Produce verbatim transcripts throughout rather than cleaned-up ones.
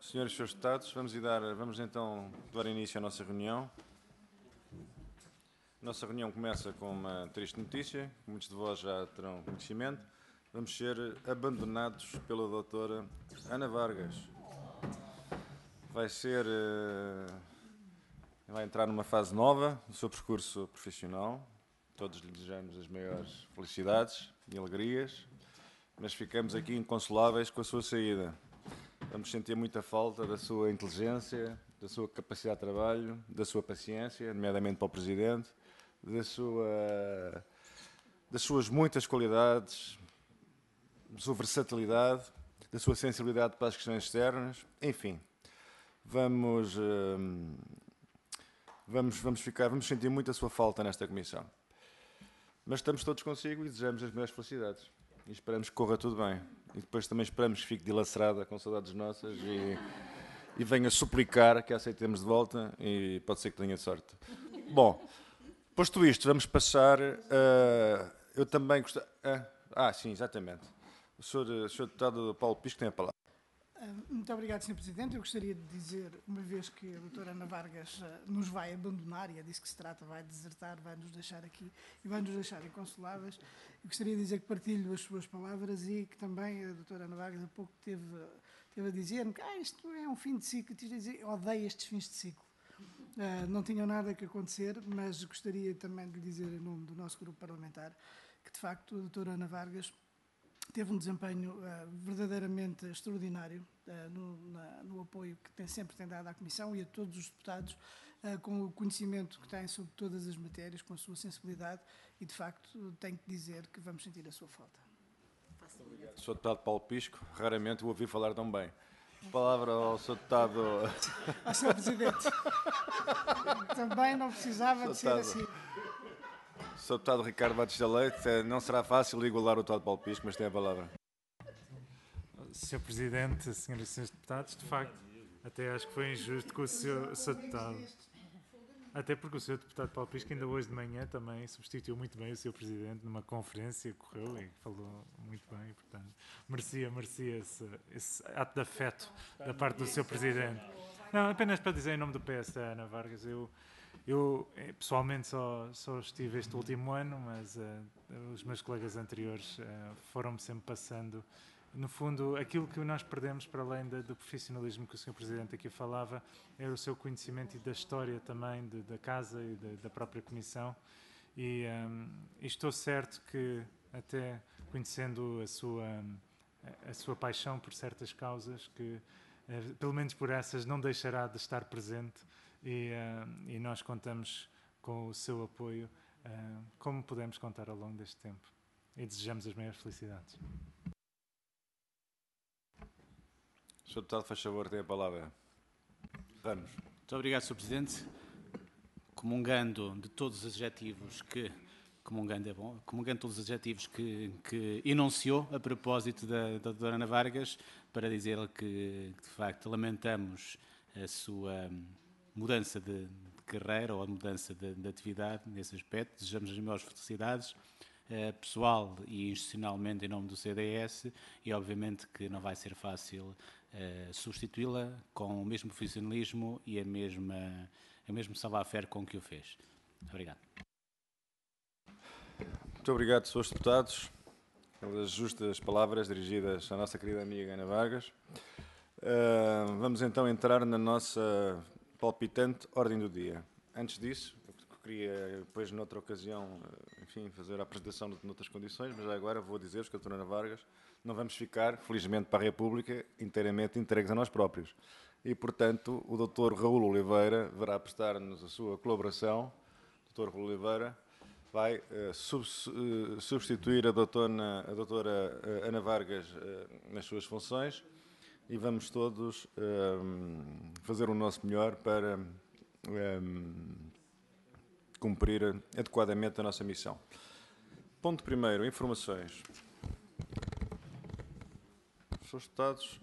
Senhores e senhores deputados, vamos, dar, vamos então dar início à nossa reunião. A nossa reunião começa com uma triste notícia, que muitos de vós já terão conhecimento. Vamos ser abandonados pela doutora Ana Vargas. Vai ser... vai entrar numa fase nova do seu percurso profissional. Todos lhe desejamos as maiores felicidades e alegrias, mas ficamos aqui inconsoláveis com a sua saída. Vamos sentir muita falta da sua inteligência, da sua capacidade de trabalho, da sua paciência, nomeadamente para o Presidente, da sua, das suas muitas qualidades, da sua versatilidade, da sua sensibilidade para as questões externas, enfim. Vamos, vamos, vamos, ficar, vamos sentir muito a sua falta nesta comissão. Mas estamos todos consigo e desejamos as melhores felicidades. E esperamos que corra tudo bem. E depois também esperamos que fique dilacerada com saudades nossas e, e venha suplicar que a aceitemos de volta e pode ser que tenha sorte. Bom, posto isto, vamos passar... Uh, eu também gostava... Uh, ah, sim, exatamente. O senhor, o senhor deputado Paulo Pisco tem a palavra. Muito obrigado, senhor Presidente. Eu gostaria de dizer, uma vez que a doutora Ana Vargas nos vai abandonar, e é disso que se trata, vai desertar, vai nos deixar aqui e vai nos deixar inconsoláveis, eu gostaria de dizer que partilho as suas palavras e que também a doutora Ana Vargas há pouco teve, teve a dizer-me que ah, isto é um fim de ciclo, odeio estes fins de ciclo. Uh, não tinham nada que acontecer, mas gostaria também de lhe dizer, em nome do nosso grupo parlamentar, que de facto a doutora Ana Vargas teve um desempenho uh, verdadeiramente extraordinário uh, no, na, no apoio que tem, sempre tem dado à Comissão e a todos os deputados, uh, com o conhecimento que tem sobre todas as matérias, com a sua sensibilidade e, de facto, tenho que dizer que vamos sentir a sua falta. Obrigado, senhor deputado Paulo Pisco. Raramente o ouvi falar tão bem. Palavra ao senhor deputado... Ao senhor Presidente. Também não precisava de ser assim. senhor deputado Ricardo Batista Leite, não será fácil igualar o deputado Paulo Pisco, mas tem a palavra. senhor Presidente, senhoras e senhores deputados, de facto, até acho que foi injusto com o senhor, senhor deputado. Até porque o senhor deputado Paulo Pisco ainda hoje de manhã também substituiu muito bem o senhor Presidente numa conferência que correu e falou muito bem, e, portanto, merecia, merecia esse, esse ato de afeto da parte do senhor Presidente. Não, apenas para dizer em nome do P S da Ana Vargas, eu... Eu, pessoalmente, só, só estive este último ano, mas uh, os meus colegas anteriores uh, foram-me sempre passando. No fundo, aquilo que nós perdemos, para além de, do profissionalismo que o senhor Presidente aqui falava, era o seu conhecimento e da história também de, da Casa e de, da própria Comissão. E, um, e estou certo que, até conhecendo a sua, a sua paixão por certas causas, que, uh, pelo menos por essas, não deixará de estar presente. E, uh, e nós contamos com o seu apoio, uh, como podemos contar ao longo deste tempo. E desejamos as maiores felicidades. senhor deputado, faz favor, tem a palavra. Ramos. Muito obrigado, senhor Presidente. Comungando de todos os adjetivos que... Comungando é bom. Comungando todos os adjetivos que, que enunciou a propósito da, da doutora Ana Vargas, para dizer que, de facto, lamentamos a sua... mudança de, de carreira ou a mudança de, de atividade nesse aspecto. Desejamos as maiores felicidades, eh, pessoal e institucionalmente em nome do C D S, e obviamente que não vai ser fácil eh, substituí-la com o mesmo profissionalismo e a mesma, o mesmo savoir-faire com que o fez. Obrigado. Muito obrigado, senhores deputados, pelas justas palavras dirigidas à nossa querida amiga Ana Vargas. Uh, vamos então entrar na nossa palpitante ordem do dia. Antes disso, eu queria depois, noutra ocasião, enfim, fazer a apresentação noutras condições, mas agora vou dizer-vos que a doutora Ana Vargas não vamos ficar, felizmente para a República, inteiramente entregues a nós próprios. E, portanto, o doutor Raul Oliveira verá prestar-nos a sua colaboração. O doutor Raul Oliveira vai uh, sub uh, substituir a doutora, a doutora uh, Ana Vargas uh, nas suas funções. E vamos todos um, fazer o nosso melhor para um, cumprir adequadamente a nossa missão. Ponto primeiro, informações. Senhores deputados,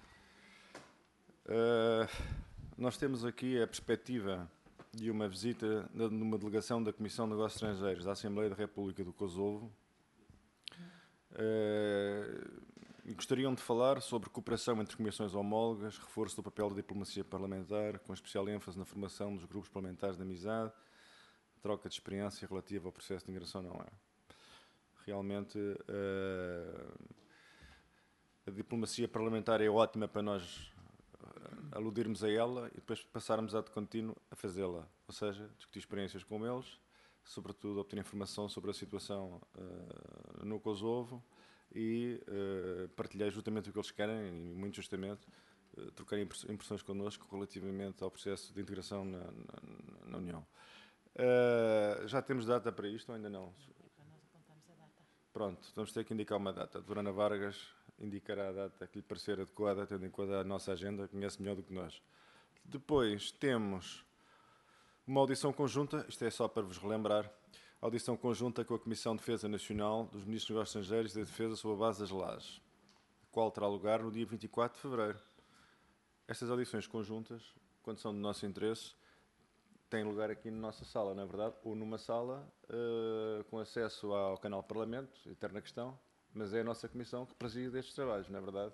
uh, nós temos aqui a perspectiva de uma visita de uma delegação da Comissão de Negócios Estrangeiros da Assembleia da República do Kosovo. Uh, e gostariam de falar sobre cooperação entre comissões homólogas, reforço do papel da diplomacia parlamentar, com especial ênfase na formação dos grupos parlamentares de amizade, troca de experiência relativa ao processo de integração não é. Realmente, uh, a diplomacia parlamentar é ótima para nós uh, aludirmos a ela e depois passarmos a de contínuo a fazê-la, ou seja, discutir experiências com eles, sobretudo obter informação sobre a situação uh, no Kosovo e uh, partilhar justamente o que eles querem e, muito justamente, uh, trocar impressões connosco relativamente ao processo de integração na, na, na União. Uh, já temos data para isto ou ainda não? Pronto, vamos ter que indicar uma data. A doutora Ana Vargas indicará a data que lhe parecer adequada, tendo em conta a nossa agenda, conhece melhor do que nós. Depois temos uma audição conjunta, isto é só para vos relembrar, audição conjunta com a Comissão de Defesa Nacional dos Ministros dos Negócios Estrangeiros e da Defesa sobre a base das lajes, a qual terá lugar no dia vinte e quatro de fevereiro. Estas audições conjuntas, quando são do nosso interesse, têm lugar aqui na nossa sala, não é verdade? Ou numa sala uh, com acesso ao canal Parlamento, eterna questão, mas é a nossa Comissão que preside estes trabalhos, não é verdade?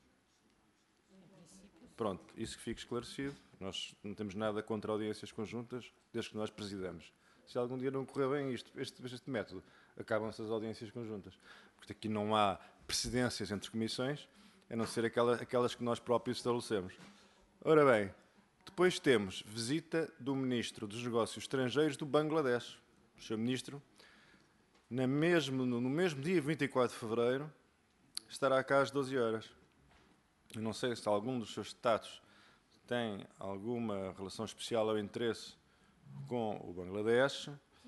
Pronto, isso que fique esclarecido. Nós não temos nada contra audiências conjuntas, desde que nós presidamos. Se algum dia não correr bem isto, este, este método, acabam-se as audiências conjuntas. Porque aqui não há precedências entre comissões, a não ser aquelas, aquelas que nós próprios estabelecemos. Ora bem, depois temos visita do Ministro dos Negócios Estrangeiros do Bangladesh. O senhor Ministro, na mesmo, no mesmo dia vinte e quatro de fevereiro, estará cá às doze horas. Eu não sei se algum dos seus estados tem alguma relação especial ou interesse com o Bangladesh.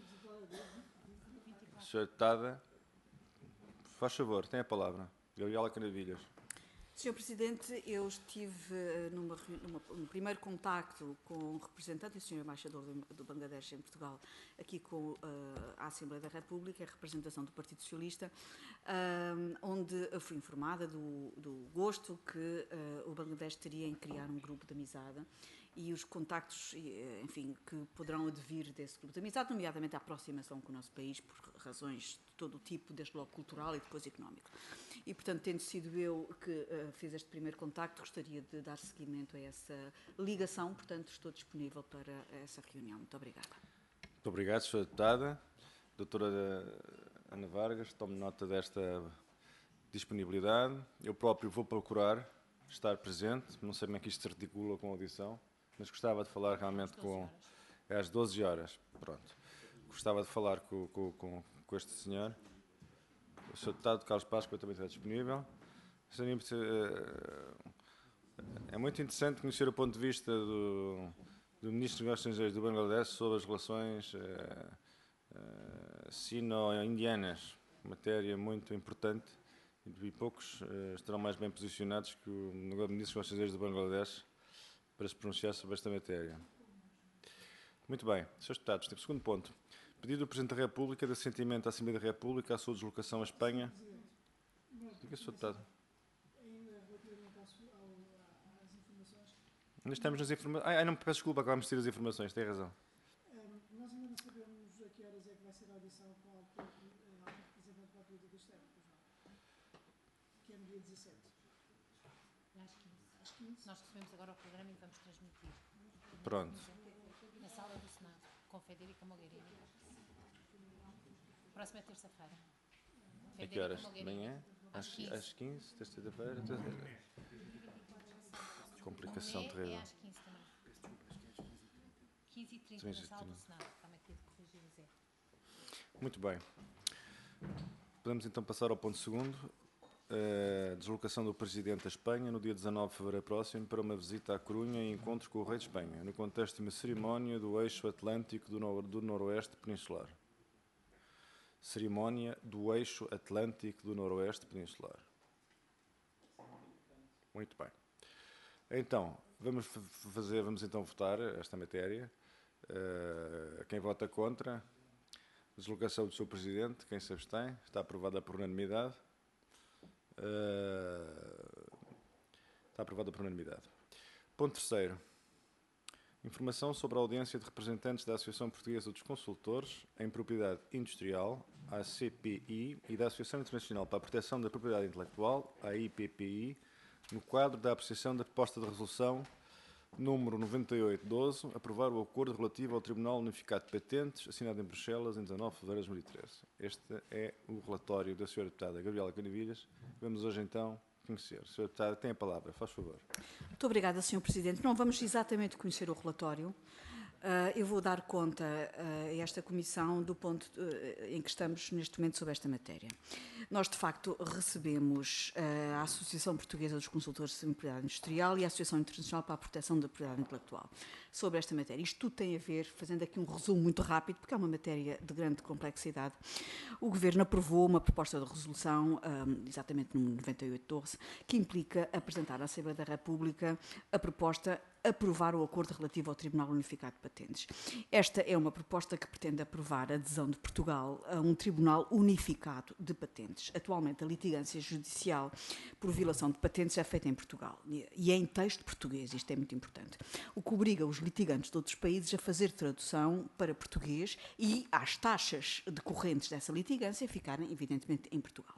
senhor Deputada, faz favor, tem a palavra. Gabriela Canavilhas. senhor Presidente, eu estive numa, numa, no primeiro contacto com o representante e o senhor Embaixador do, do Bangladesh em Portugal, aqui com uh, a Assembleia da República, a representação do Partido Socialista, uh, onde eu fui informada do, do gosto que uh, o Bangladesh teria em criar um grupo de amizade e os contactos, enfim, que poderão advir desse grupo de amizade, nomeadamente a aproximação com o nosso país por razões de todo o tipo, desde logo cultural e depois económico. E, portanto, tendo sido eu que uh, fiz este primeiro contacto, gostaria de dar seguimento a essa ligação, portanto, estou disponível para essa reunião. Muito obrigada. Muito obrigado, senhora Deputada. Doutora Ana Vargas, tomo nota desta disponibilidade. Eu próprio vou procurar estar presente, não sei como é que isto se articula com a audição, mas gostava de falar realmente com... É às doze horas, pronto. Gostava de falar com, com, com, com este senhor. O senhor Deputado Carlos Páscoa também está disponível. É muito interessante conhecer o ponto de vista do, do Ministro dos Negócios Estrangeiros do Bangladesh sobre as relações uh, uh, sino-indianas, matéria muito importante e poucos uh, estarão mais bem posicionados que o Ministro dos Negócios Estrangeiros do Bangladesh para se pronunciar sobre esta matéria. Muito bem, senhores Deputados, tem o segundo ponto. Pedido do Presidente da República de assentimento à Assembleia da República à sua deslocação à Espanha. Diga, senhor Deputado. Ainda estamos nas informações. Ai, não, peço desculpa, acabamos de ter as informações, tem razão. Um, nós ainda não sabemos a que horas é que vai ser a audição com o alto representante da política externa, que é no dia dezassete. Às quinze. Às quinze. Nós recebemos agora o programa e vamos transmitir. Pronto. Na sala do Senado, com Federica Mogherini. Próxima é terça-feira. A que horas? De manhã? Às, às quinze, terça-feira? Complicação terrível. É às quinze também. quinze e trinta na sala do Senado. Também queria corrigir o Zé. Muito bem. Podemos então passar ao ponto segundo. A deslocação do Presidente à Espanha no dia dezanove de fevereiro próximo para uma visita à Corunha e encontro com o Rei de Espanha, no contexto de uma cerimónia do eixo atlântico do, nor do Noroeste Peninsular. Cerimónia do eixo atlântico do Noroeste Peninsular. Muito bem. Então, vamos fazer, vamos então votar esta matéria. Uh, quem vota contra? Deslocação do seu Presidente. Quem se abstém? Está aprovada por unanimidade. Uh, está aprovada por unanimidade. Ponto terceiro. Informação sobre a audiência de representantes da Associação Portuguesa dos Consultores em Propriedade Industrial, A C P I, e da Associação Internacional para a Proteção da Propriedade Intelectual, a I P P I, no quadro da apreciação da proposta de resolução número noventa e oito doze, aprovar o acordo relativo ao Tribunal Unificado de Patentes, assinado em Bruxelas em dezanove de fevereiro de dois mil e treze. Este é o relatório da senhora Deputada Gabriela Canavilhas. Vamos hoje então conhecer. senhora Deputada, tem a palavra, faz favor. Muito obrigada, senhor Presidente. Não vamos exatamente conhecer o relatório. Uh, eu vou dar conta uh, a esta Comissão do ponto uh, em que estamos neste momento sobre esta matéria. Nós, de facto, recebemos uh, a Associação Portuguesa dos Consultores de Propriedade Industrial e a Associação Internacional para a Proteção da Propriedade Intelectual sobre esta matéria. Isto tudo tem a ver, fazendo aqui um resumo muito rápido, porque é uma matéria de grande complexidade. O Governo aprovou uma proposta de resolução, um, exatamente no noventa e oito doze, que implica apresentar à Assembleia da República a proposta aprovar o acordo relativo ao Tribunal Unificado de Patentes. Esta é uma proposta que pretende aprovar a adesão de Portugal a um Tribunal Unificado de Patentes. Atualmente, a litigância judicial por violação de patentes é feita em Portugal e é em texto português, isto é muito importante, o que obriga os litigantes de outros países a fazer tradução para português e as taxas decorrentes dessa litigância ficarem, evidentemente, em Portugal.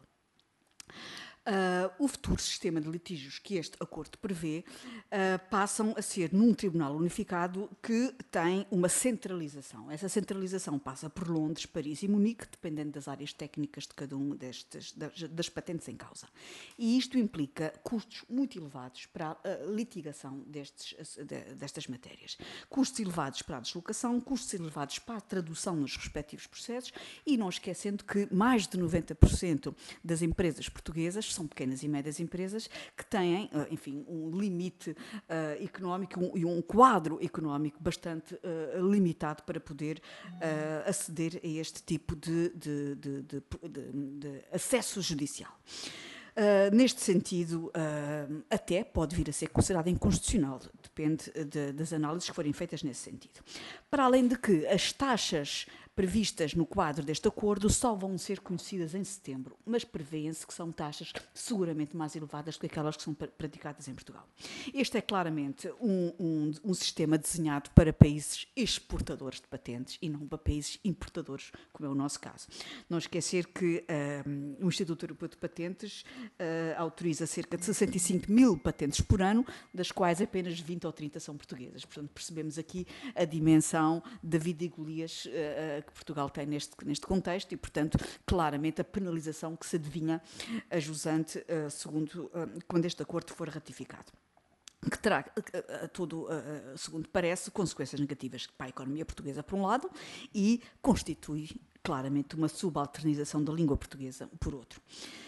Uh, o futuro sistema de litígios que este acordo prevê uh, passam a ser num tribunal unificado que tem uma centralização. Essa centralização passa por Londres, Paris e Munique, dependendo das áreas técnicas de cada uma destas, das, das patentes em causa. E isto implica custos muito elevados para a litigação destes, de, destas matérias. Custos elevados para a deslocação, custos elevados para a tradução nos respectivos processos e não esquecendo que mais de noventa por cento das empresas portuguesas são pequenas e médias empresas que têm, enfim, um limite uh, económico um, e um quadro económico bastante uh, limitado para poder uh, aceder a este tipo de, de, de, de, de, de acesso judicial. Uh, neste sentido, uh, até pode vir a ser considerado inconstitucional, depende de, das análises que forem feitas nesse sentido. Para além de que as taxas previstas no quadro deste acordo só vão ser conhecidas em setembro, mas prevêem-se que são taxas seguramente mais elevadas do que aquelas que são praticadas em Portugal. Este é claramente um, um, um sistema desenhado para países exportadores de patentes e não para países importadores, como é o nosso caso. Não esquecer que um, o Instituto Europeu de Patentes uh, autoriza cerca de sessenta e cinco mil patentes por ano, das quais apenas vinte ou trinta são portuguesas. Portanto, percebemos aqui a dimensão da vida e Golias uh, que Portugal tem neste, neste contexto e, portanto, claramente a penalização que se adivinha a jusante uh, segundo, uh, quando este acordo for ratificado, que terá, uh, uh, todo, uh, segundo parece, consequências negativas para a economia portuguesa, por um lado, e constitui claramente uma subalternização da língua portuguesa, por outro.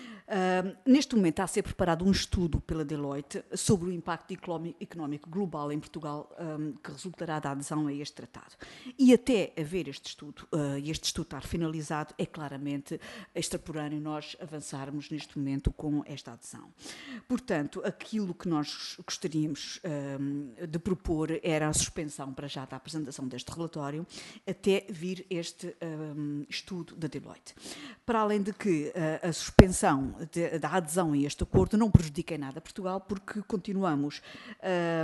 Uh, neste momento está a ser preparado um estudo pela Deloitte sobre o impacto económico global em Portugal um, que resultará da adesão a este tratado. E até haver este estudo, uh, e este estudo estar finalizado, é claramente extemporâneo nós avançarmos neste momento com esta adesão. Portanto, aquilo que nós gostaríamos um, de propor era a suspensão para já da apresentação deste relatório até vir este um, estudo da Deloitte. Para além de que uh, a suspensão De, da adesão a este acordo não prejudica em nada Portugal, porque continuamos a,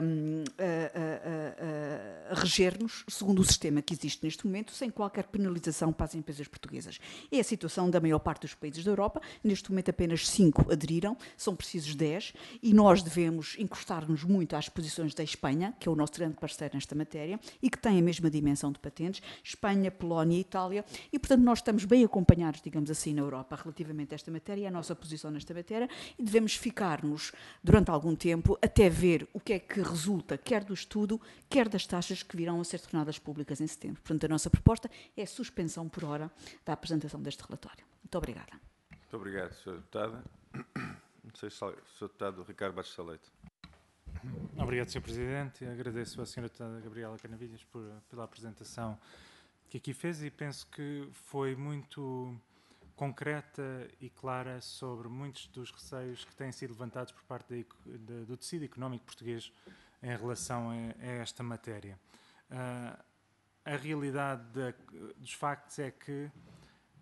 a, a, a reger-nos segundo o sistema que existe neste momento, sem qualquer penalização para as empresas portuguesas. É a situação da maior parte dos países da Europa. Neste momento apenas cinco aderiram, são precisos dez, e nós devemos encostar-nos muito às posições da Espanha, que é o nosso grande parceiro nesta matéria, e que tem a mesma dimensão de patentes, Espanha, Polónia e Itália, e portanto nós estamos bem acompanhados, digamos assim, na Europa relativamente a esta matéria e a nossa posição nesta matéria, e devemos ficar-nos durante algum tempo até ver o que é que resulta, quer do estudo, quer das taxas que virão a ser tornadas públicas em setembro. Portanto, a nossa proposta é a suspensão por hora da apresentação deste relatório. Muito obrigada. Muito obrigado, senhora Deputada. Não sei se o senhor Deputado Ricardo Batista Leite. Obrigado, senhor Presidente. Agradeço à senhora Deputada Gabriela Canavilhas por, pela apresentação que aqui fez e penso que foi muito concreta e clara sobre muitos dos receios que têm sido levantados por parte de, de, do tecido económico português em relação a, a esta matéria. Uh, a realidade de, dos factos é que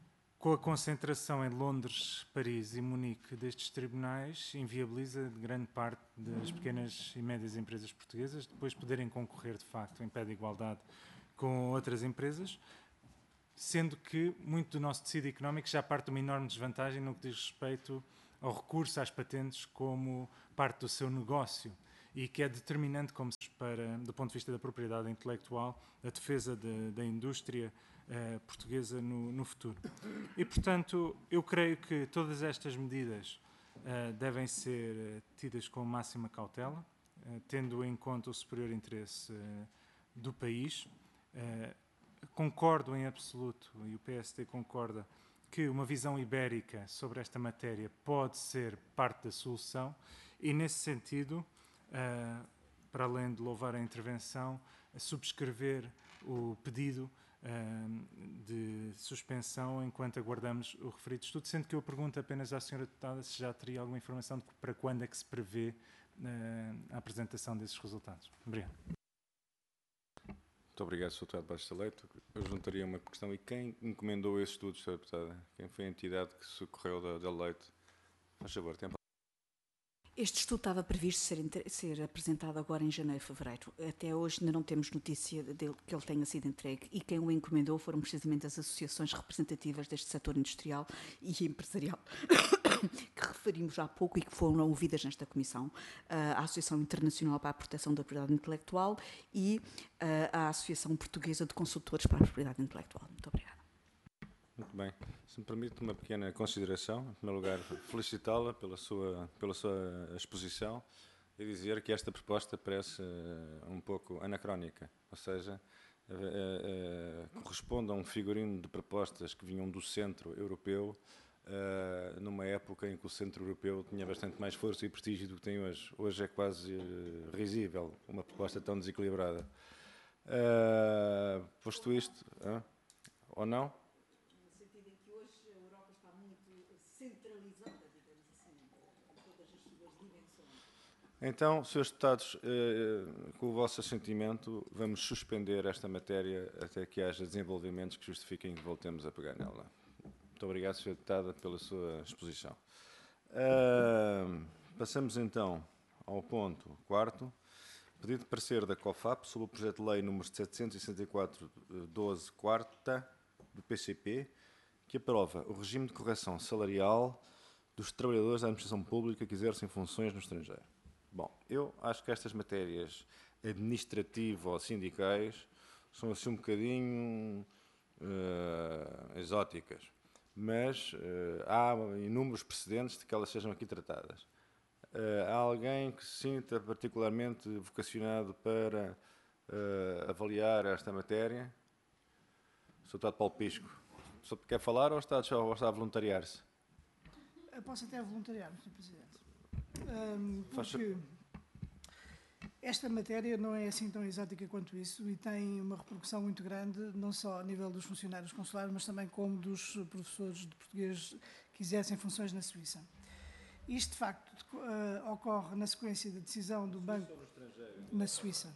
com a concentração em Londres, Paris e Munique destes tribunais, inviabiliza grande parte das pequenas e médias empresas portuguesas depois poderem concorrer, de facto, em pé de igualdade com outras empresas, sendo que muito do nosso tecido económico já parte de uma enorme desvantagem no que diz respeito ao recurso às patentes como parte do seu negócio e que é determinante como para, do ponto de vista da propriedade intelectual, a defesa de, da indústria uh, portuguesa no, no futuro. E, portanto, eu creio que todas estas medidas uh, devem ser uh, tidas com máxima cautela, uh, tendo em conta o superior interesse uh, do país. Uh, concordo em absoluto, e o P S D concorda, que uma visão ibérica sobre esta matéria pode ser parte da solução e, nesse sentido, Uh, para além de louvar a intervenção, a subscrever o pedido uh, de suspensão enquanto aguardamos o referido estudo, sendo que eu pergunto apenas à senhora deputada se já teria alguma informação de para quando é que se prevê uh, a apresentação desses resultados. Obrigado. Muito obrigado, senhor Deputado Bastos Leito. Eu juntaria uma questão. E quem encomendou esse estudo, senhora Deputada? Quem foi a entidade que socorreu da, da Leite? Faz favor, tempo. Este estudo estava previsto ser, ser apresentado agora em janeiro, fevereiro. Até hoje ainda não temos notícia dele, que ele tenha sido entregue e quem o encomendou foram precisamente as associações representativas deste setor industrial e empresarial que referimos há pouco e que foram ouvidas nesta comissão. A Associação Internacional para a Proteção da Propriedade Intelectual e a Associação Portuguesa de Consultores para a Propriedade Intelectual. Muito obrigada. Muito bem. Se me permite uma pequena consideração, em primeiro lugar, felicitá-la pela sua, pela sua exposição e dizer que esta proposta parece uh, um pouco anacrónica, ou seja, uh, uh, corresponde a um figurino de propostas que vinham do centro europeu, uh, numa época em que o centro europeu tinha bastante mais força e prestígio do que tem hoje. Hoje é quase uh, risível uma proposta tão desequilibrada. Uh, posto isto, uh, ou não? Então, senhores deputados, eh, com o vosso assentimento, vamos suspender esta matéria até que haja desenvolvimentos que justifiquem que voltemos a pegar nela. Muito obrigado, senhora Deputada, pela sua exposição. Uh, passamos então ao ponto quarto. Pedido de parecer da COFAP sobre o projeto de lei número setecentos e sessenta e quatro, doze, quarta, do P C P, que aprova o regime de correção salarial dos trabalhadores da administração pública que exercem funções no estrangeiro. Bom, eu acho que estas matérias administrativo-sindicais são assim um bocadinho uh, exóticas, mas uh, há inúmeros precedentes de que elas sejam aqui tratadas. Uh, há alguém que se sinta particularmente vocacionado para uh, avaliar esta matéria? O senhor Deputado Paulo Pisco, só quer falar ou está, ou está a voluntariar-se? Eu posso até voluntariar, senhor Presidente. Um, porque esta matéria não é assim tão exótica quanto isso e tem uma repercussão muito grande, não só a nível dos funcionários consulares, mas também como dos professores de português que exercem funções na Suíça. Isto, de facto, uh, ocorre na sequência da decisão do Banco... Na Suíça.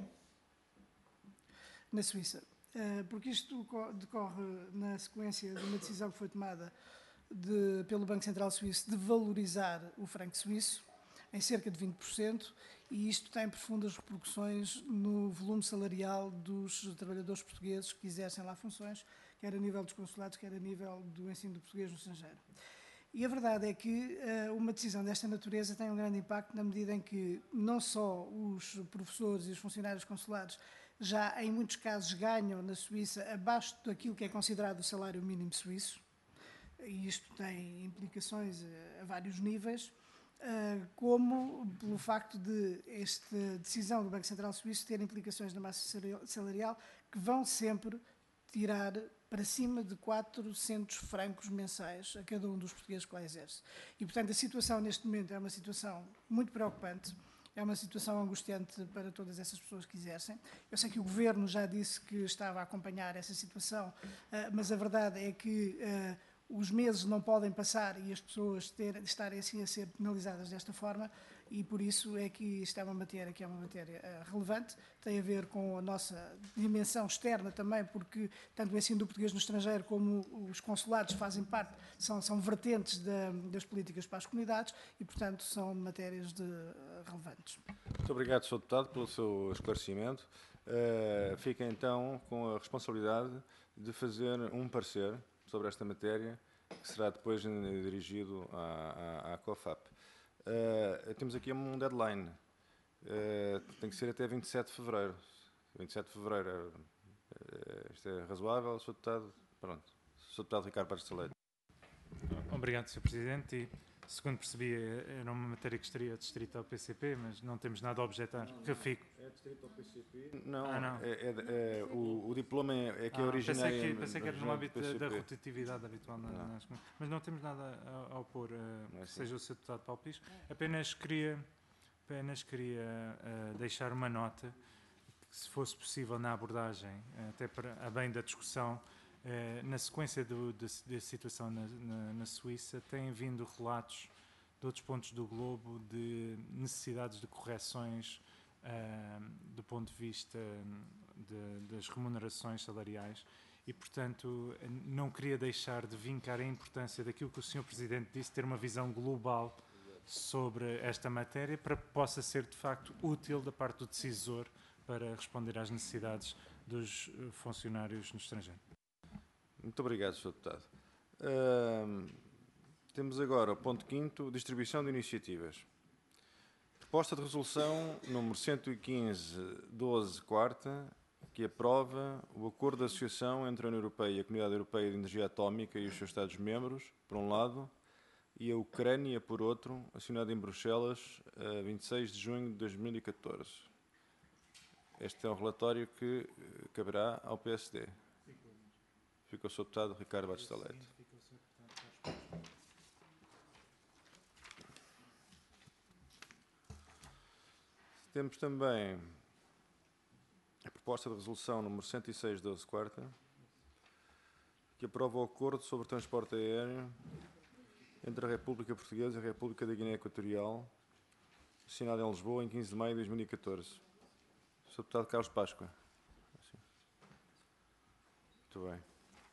Na Suíça. Uh, porque isto decorre na sequência de uma decisão que foi tomada De, pelo Banco Central Suíço de valorizar o franco suíço em cerca de vinte por cento e isto tem profundas repercussões no volume salarial dos trabalhadores portugueses que exercem lá funções, quer a nível dos consulados, quer a nível do ensino do português no estrangeiro. E a verdade é que uh, uma decisão desta natureza tem um grande impacto na medida em que não só os professores e os funcionários consulares já em muitos casos ganham na Suíça abaixo daquilo que é considerado o salário mínimo suíço, e isto tem implicações a, a vários níveis, uh, como pelo facto de esta decisão do Banco Central Suíço ter implicações na massa salarial que vão sempre tirar para cima de quatrocentos francos mensais a cada um dos portugueses que lá exerce. E, portanto, a situação neste momento é uma situação muito preocupante, é uma situação angustiante para todas essas pessoas que exercem. Eu sei que o Governo já disse que estava a acompanhar essa situação, uh, mas a verdade é que uh, os meses não podem passar e as pessoas ter, estarem assim a ser penalizadas desta forma e por isso é que isto é uma matéria que é uma matéria uh, relevante, tem a ver com a nossa dimensão externa também, porque tanto o ensino do português no estrangeiro como os consulados fazem parte, são, são vertentes da, das políticas para as comunidades e, portanto, são matérias de, uh, relevantes. Muito obrigado, senhor Deputado, pelo seu esclarecimento. Uh, fica então com a responsabilidade de fazer um parecer sobre esta matéria, que será depois dirigido à, à, à COFAP. Uh, temos aqui um deadline, uh, tem que ser até vinte e sete de fevereiro. vinte e sete de fevereiro, uh, isto é razoável, senhor Deputado? Pronto. senhor Deputado Ricardo Bastos de Leite. Obrigado, senhor Presidente. E, segundo percebi, era uma matéria que estaria distrita ao P C P, mas não temos nada a objetar. Não, não, Refico. É distrito ao P C P? Não, Ah, não. É, é, é, o, o diploma é, é que é Ah, originário. Pensei que, pensei que era no do âmbito da, da P C P. rotatividade habitual. Na, Não. nas, mas não temos nada a, a opor, uh, Não é que assim. seja o senhor Deputado Paulo Pisco. Apenas queria, apenas queria uh, deixar uma nota, que se fosse possível na abordagem, uh, até para a bem da discussão, uh, na sequência do, da, da situação na, na, na Suíça, têm vindo relatos de outros pontos do globo de necessidades de correções uh, do ponto de vista de, das remunerações salariais e, portanto, não queria deixar de vincar a importância daquilo que o senhor Presidente disse, ter uma visão global sobre esta matéria para que possa ser, de facto, útil da parte do decisor para responder às necessidades dos funcionários no estrangeiro. Muito obrigado, senhor Deputado. Uh, Temos agora o ponto quinto, distribuição de iniciativas. Proposta de resolução número cento e quinze, doze, quarta, que aprova o acordo de associação entre a União Europeia e a Comunidade Europeia de Energia Atómica e os seus Estados-membros, por um lado, e a Ucrânia, por outro, assinado em Bruxelas, a vinte e seis de junho de dois mil e catorze. Este é um relatório que caberá ao P S D. Fica o senhor Deputado Ricardo Bastos de Leite. Temos também a proposta de resolução número cento e seis, doze, quarta, que aprova o acordo sobre transporte aéreo entre a República Portuguesa e a República da Guiné Equatorial, assinado em Lisboa em quinze de maio de dois mil e catorze. senhor Deputado Carlos Páscoa. Muito bem.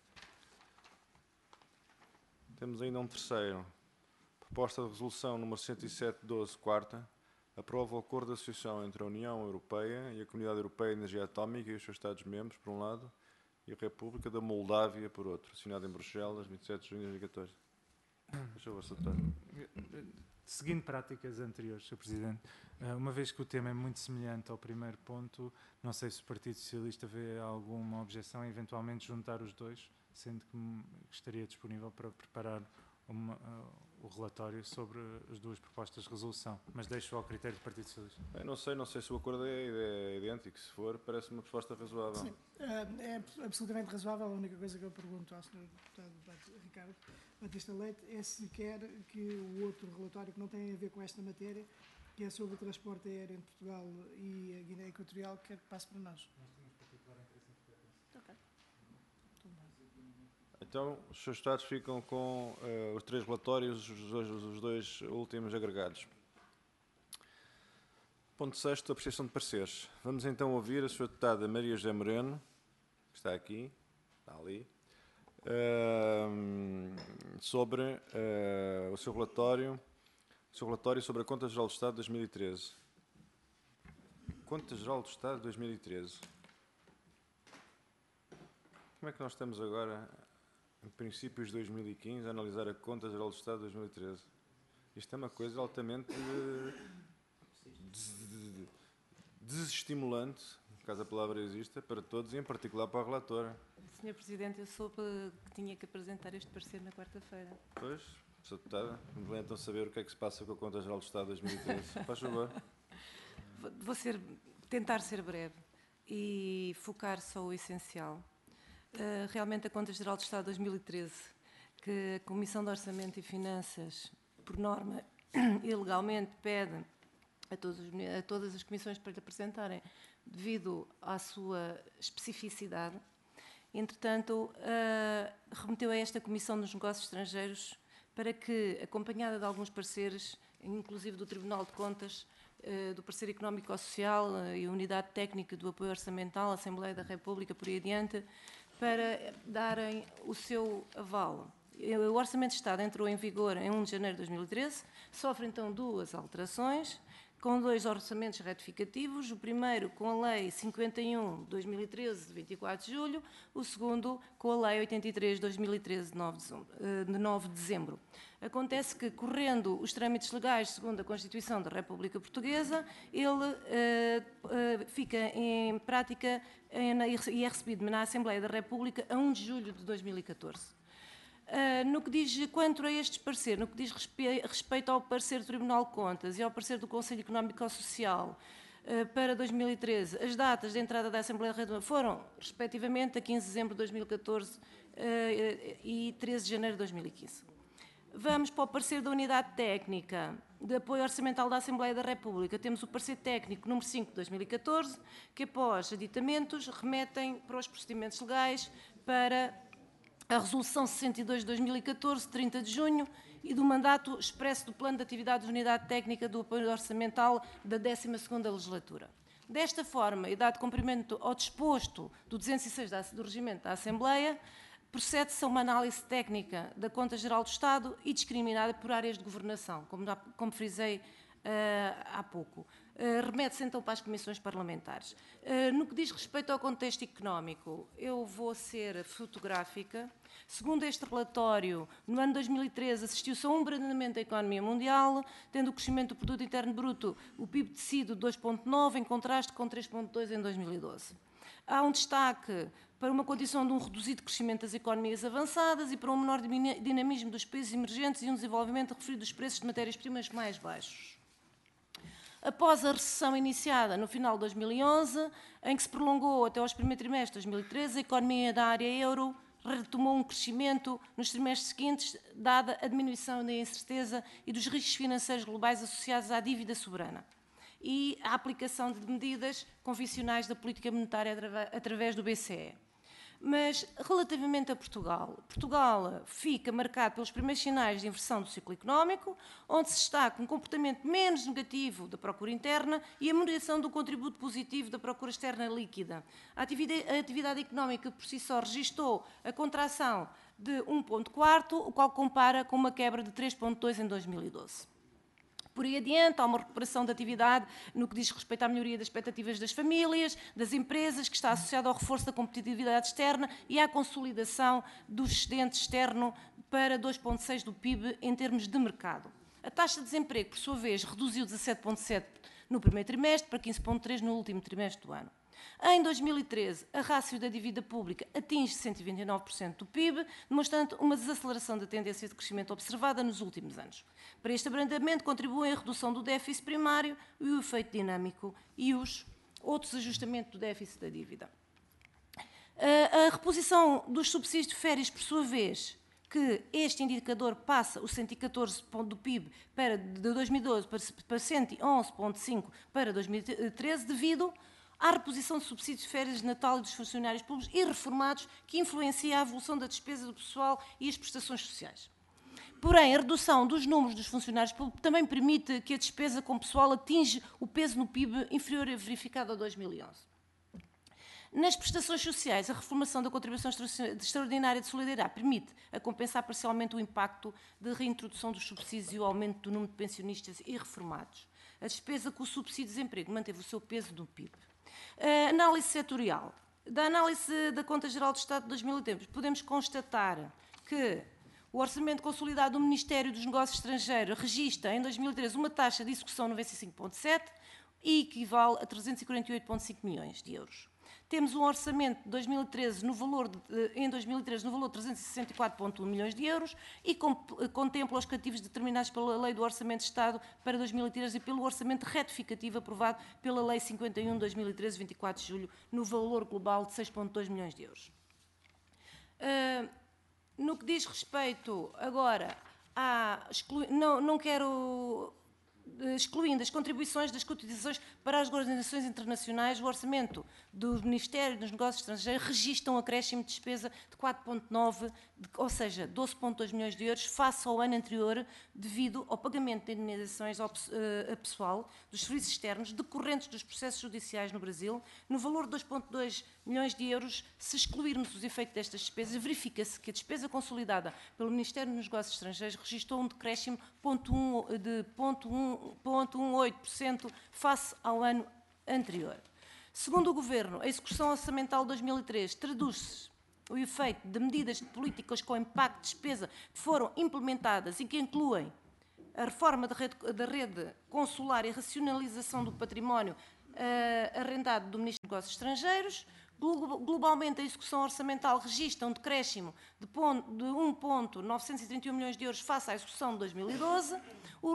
Temos ainda um terceiro. Proposta de resolução número cento e sete, doze, quarta, aprova o acordo de associação entre a União Europeia e a Comunidade Europeia de Energia Atómica e os seus Estados-membros, por um lado, e a República da Moldávia, por outro, assinado em Bruxelas, vinte e sete de junho de dois mil e catorze. Deixa eu ver, Seguindo práticas anteriores, senhor Presidente, uma vez que o tema é muito semelhante ao primeiro ponto, não sei se o Partido Socialista vê alguma objeção a eventualmente juntar os dois, sendo que estaria disponível para preparar uma, uh, o relatório sobre as duas propostas de resolução, mas deixo ao critério do Partido Socialista. Eu não sei, não sei se o acordo é, é idêntico, se for, parece uma proposta razoável. Sim, é absolutamente razoável. A única coisa que eu pergunto ao senhor Deputado Ricardo Batista Leite é se quer que o outro relatório que não tem a ver com esta matéria, que é sobre o transporte aéreo entre Portugal e a Guiné Equatorial, quer que passe para nós. Nós temos particular interesse em frequência. Ok. Então, os seus Estados ficam com uh, os três relatórios, os dois, os dois últimos agregados. Ponto sexto, apreciação de pareceres. Vamos então ouvir a senhora Deputada Maria José Moreno, que está aqui, está ali, uh, sobre uh, o seu relatório, o seu relatório sobre a Conta Geral do Estado de dois mil e treze. Conta Geral do Estado de dois mil e treze. Como é que nós estamos agora, em princípios de dois mil e quinze, a analisar a Conta Geral do Estado de dois mil e treze? Isto é uma coisa altamente desestimulante, caso a palavra exista, para todos e em particular para a relatora. senhor Presidente, eu soube que tinha que apresentar este parecer na quarta-feira. Pois, senhora Deputada, me vem então saber o que é que se passa com a Conta Geral do Estado de dois mil e treze. Faz favor. Vou ser, tentar ser breve e focar só o essencial. Uh, realmente a Conta Geral do Estado de dois mil e treze, que a Comissão de Orçamento e Finanças, por norma e legalmente, pede a, todos, a todas as comissões para lhe apresentarem, devido à sua especificidade. Entretanto, uh, remeteu a esta Comissão dos Negócios Estrangeiros para que, acompanhada de alguns pareceres, inclusive do Tribunal de Contas, do Parecer Económico-Social e Unidade Técnica do Apoio Orçamental, Assembleia da República, por aí adiante, para darem o seu aval. O Orçamento de Estado entrou em vigor em primeiro de janeiro de dois mil e treze, sofre então duas alterações, com dois orçamentos retificativos, o primeiro com a Lei cinquenta e um de dois mil e treze, de vinte e quatro de julho, o segundo com a Lei oitenta e três de dois mil e treze, de nove de dezembro. Acontece que, correndo os trâmites legais segundo a Constituição da República Portuguesa, ele uh, uh, fica em prática em, e é recebido na Assembleia da República a primeiro de julho de dois mil e catorze. Uh, no que diz quanto a este parecer, no que diz respe respeito ao parecer do Tribunal de Contas e ao parecer do Conselho Económico e Social uh, para dois mil e treze, as datas de entrada da Assembleia da República foram, respectivamente, a quinze de dezembro de dois mil e catorze uh, e treze de janeiro de dois mil e quinze. Vamos para o parecer da Unidade Técnica de Apoio Orçamental da Assembleia da República. Temos o parecer técnico número cinco de dois mil e catorze, que após aditamentos remetem para os procedimentos legais para a Resolução sessenta e dois de dois mil e catorze, trinta de junho, e do mandato expresso do Plano de Atividades da Unidade Técnica do Apoio Orçamental da décima segunda Legislatura. Desta forma, e dado cumprimento ao disposto do duzentos e seis do Regimento da Assembleia, procede-se a uma análise técnica da Conta Geral do Estado e discriminada por áreas de governação, como, como frisei uh, há pouco. Uh, remete-se então para as comissões parlamentares. Uh, no que diz respeito ao contexto económico, eu vou ser fotográfica. Segundo este relatório, no ano dois mil e treze assistiu-se a um abrandamento da economia mundial, tendo o crescimento do produto interno bruto, o P I B tecido dois vírgula nove, em contraste com três vírgula dois em dois mil e doze. Há um destaque para uma condição de um reduzido crescimento das economias avançadas e para um menor dinamismo dos países emergentes e um desenvolvimento referido dos preços de matérias-primas mais baixos. Após a recessão iniciada no final de dois mil e onze, em que se prolongou até aos primeiros trimestres de dois mil e treze, a economia da área euro retomou um crescimento nos trimestres seguintes, dada a diminuição da incerteza e dos riscos financeiros globais associados à dívida soberana e à aplicação de medidas convencionais da política monetária através do B C E. Mas, relativamente a Portugal, Portugal fica marcado pelos primeiros sinais de inversão do ciclo económico, onde se destaca um comportamento menos negativo da procura interna e a moderação do contributo positivo da procura externa líquida. A atividade, a atividade económica por si só registou a contração de um vírgula quatro, o qual compara com uma quebra de três vírgula dois em dois mil e doze. Por aí adiante, há uma recuperação da atividade no que diz respeito à melhoria das expectativas das famílias, das empresas, que está associada ao reforço da competitividade externa e à consolidação do excedente externo para dois vírgula seis do P I B em termos de mercado. A taxa de desemprego, por sua vez, reduziu de dezassete vírgula sete no primeiro trimestre para quinze vírgula três no último trimestre do ano. Em dois mil e treze, a rácio da dívida pública atinge cento e vinte e nove por cento do P I B, demonstrando uma desaceleração da tendência de crescimento observada nos últimos anos. Para este abrandamento contribuem a redução do déficit primário e o efeito dinâmico e os outros ajustamentos do déficit da dívida. A reposição dos subsídios de férias, por sua vez, que este indicador passa os cento e catorze pontos do P I B para, de dois mil e doze para cento e onze vírgula cinco para dois mil e treze, devido à reposição de subsídios de férias de Natal e dos funcionários públicos e reformados, que influencia a evolução da despesa do pessoal e as prestações sociais. Porém, a redução dos números dos funcionários públicos também permite que a despesa com pessoal atinja o peso no P I B inferior a verificado a dois mil e onze. Nas prestações sociais, a reformação da contribuição extraordinária de solidariedade permite a compensar parcialmente o impacto da reintrodução dos subsídios e o aumento do número de pensionistas e reformados. A despesa com o subsídio de desemprego manteve o seu peso no P I B. A análise setorial. Da análise da Conta Geral do Estado de dois mil e treze, podemos constatar que o Orçamento Consolidado do Ministério dos Negócios Estrangeiros registra, em dois mil e treze, uma taxa de execução de noventa e cinco vírgula sete e equivale a trezentos e quarenta e oito vírgula cinco milhões de euros. Temos um orçamento de dois mil e treze no valor de, em dois mil e treze no valor de trezentos e sessenta e quatro vírgula um milhões de euros e com, contempla os cativos determinados pela Lei do Orçamento de Estado para dois mil e treze e pelo orçamento retificativo aprovado pela Lei cinquenta e um de dois mil e treze, vinte e quatro de julho, no valor global de seis vírgula dois milhões de euros. Uh, no que diz respeito agora a... Exclu... Não, não quero excluindo as contribuições das cotizações para as organizações internacionais, o orçamento do Ministério dos Negócios Estrangeiros registra um acréscimo de despesa de quatro vírgula nove, ou seja, doze vírgula dois milhões de euros, face ao ano anterior, devido ao pagamento de indenizações ao a pessoal dos serviços externos decorrentes dos processos judiciais no Brasil, no valor de dois vírgula dois milhões de euros. Se excluirmos os efeitos destas despesas, verifica-se que a despesa consolidada pelo Ministério dos Negócios Estrangeiros registrou um decréscimo de zero vírgula dezoito por cento face ao ano anterior. Segundo o Governo, a execução orçamental de dois mil e três traduz-se o efeito de medidas políticas com impacto de despesa que foram implementadas e que incluem a reforma da rede, da rede consular e a racionalização do património uh, arrendado do Ministério dos Negócios Estrangeiros. Globalmente, a execução orçamental registra um decréscimo de um vírgula novecentos e trinta e um milhões de euros face à execução de dois mil e doze. O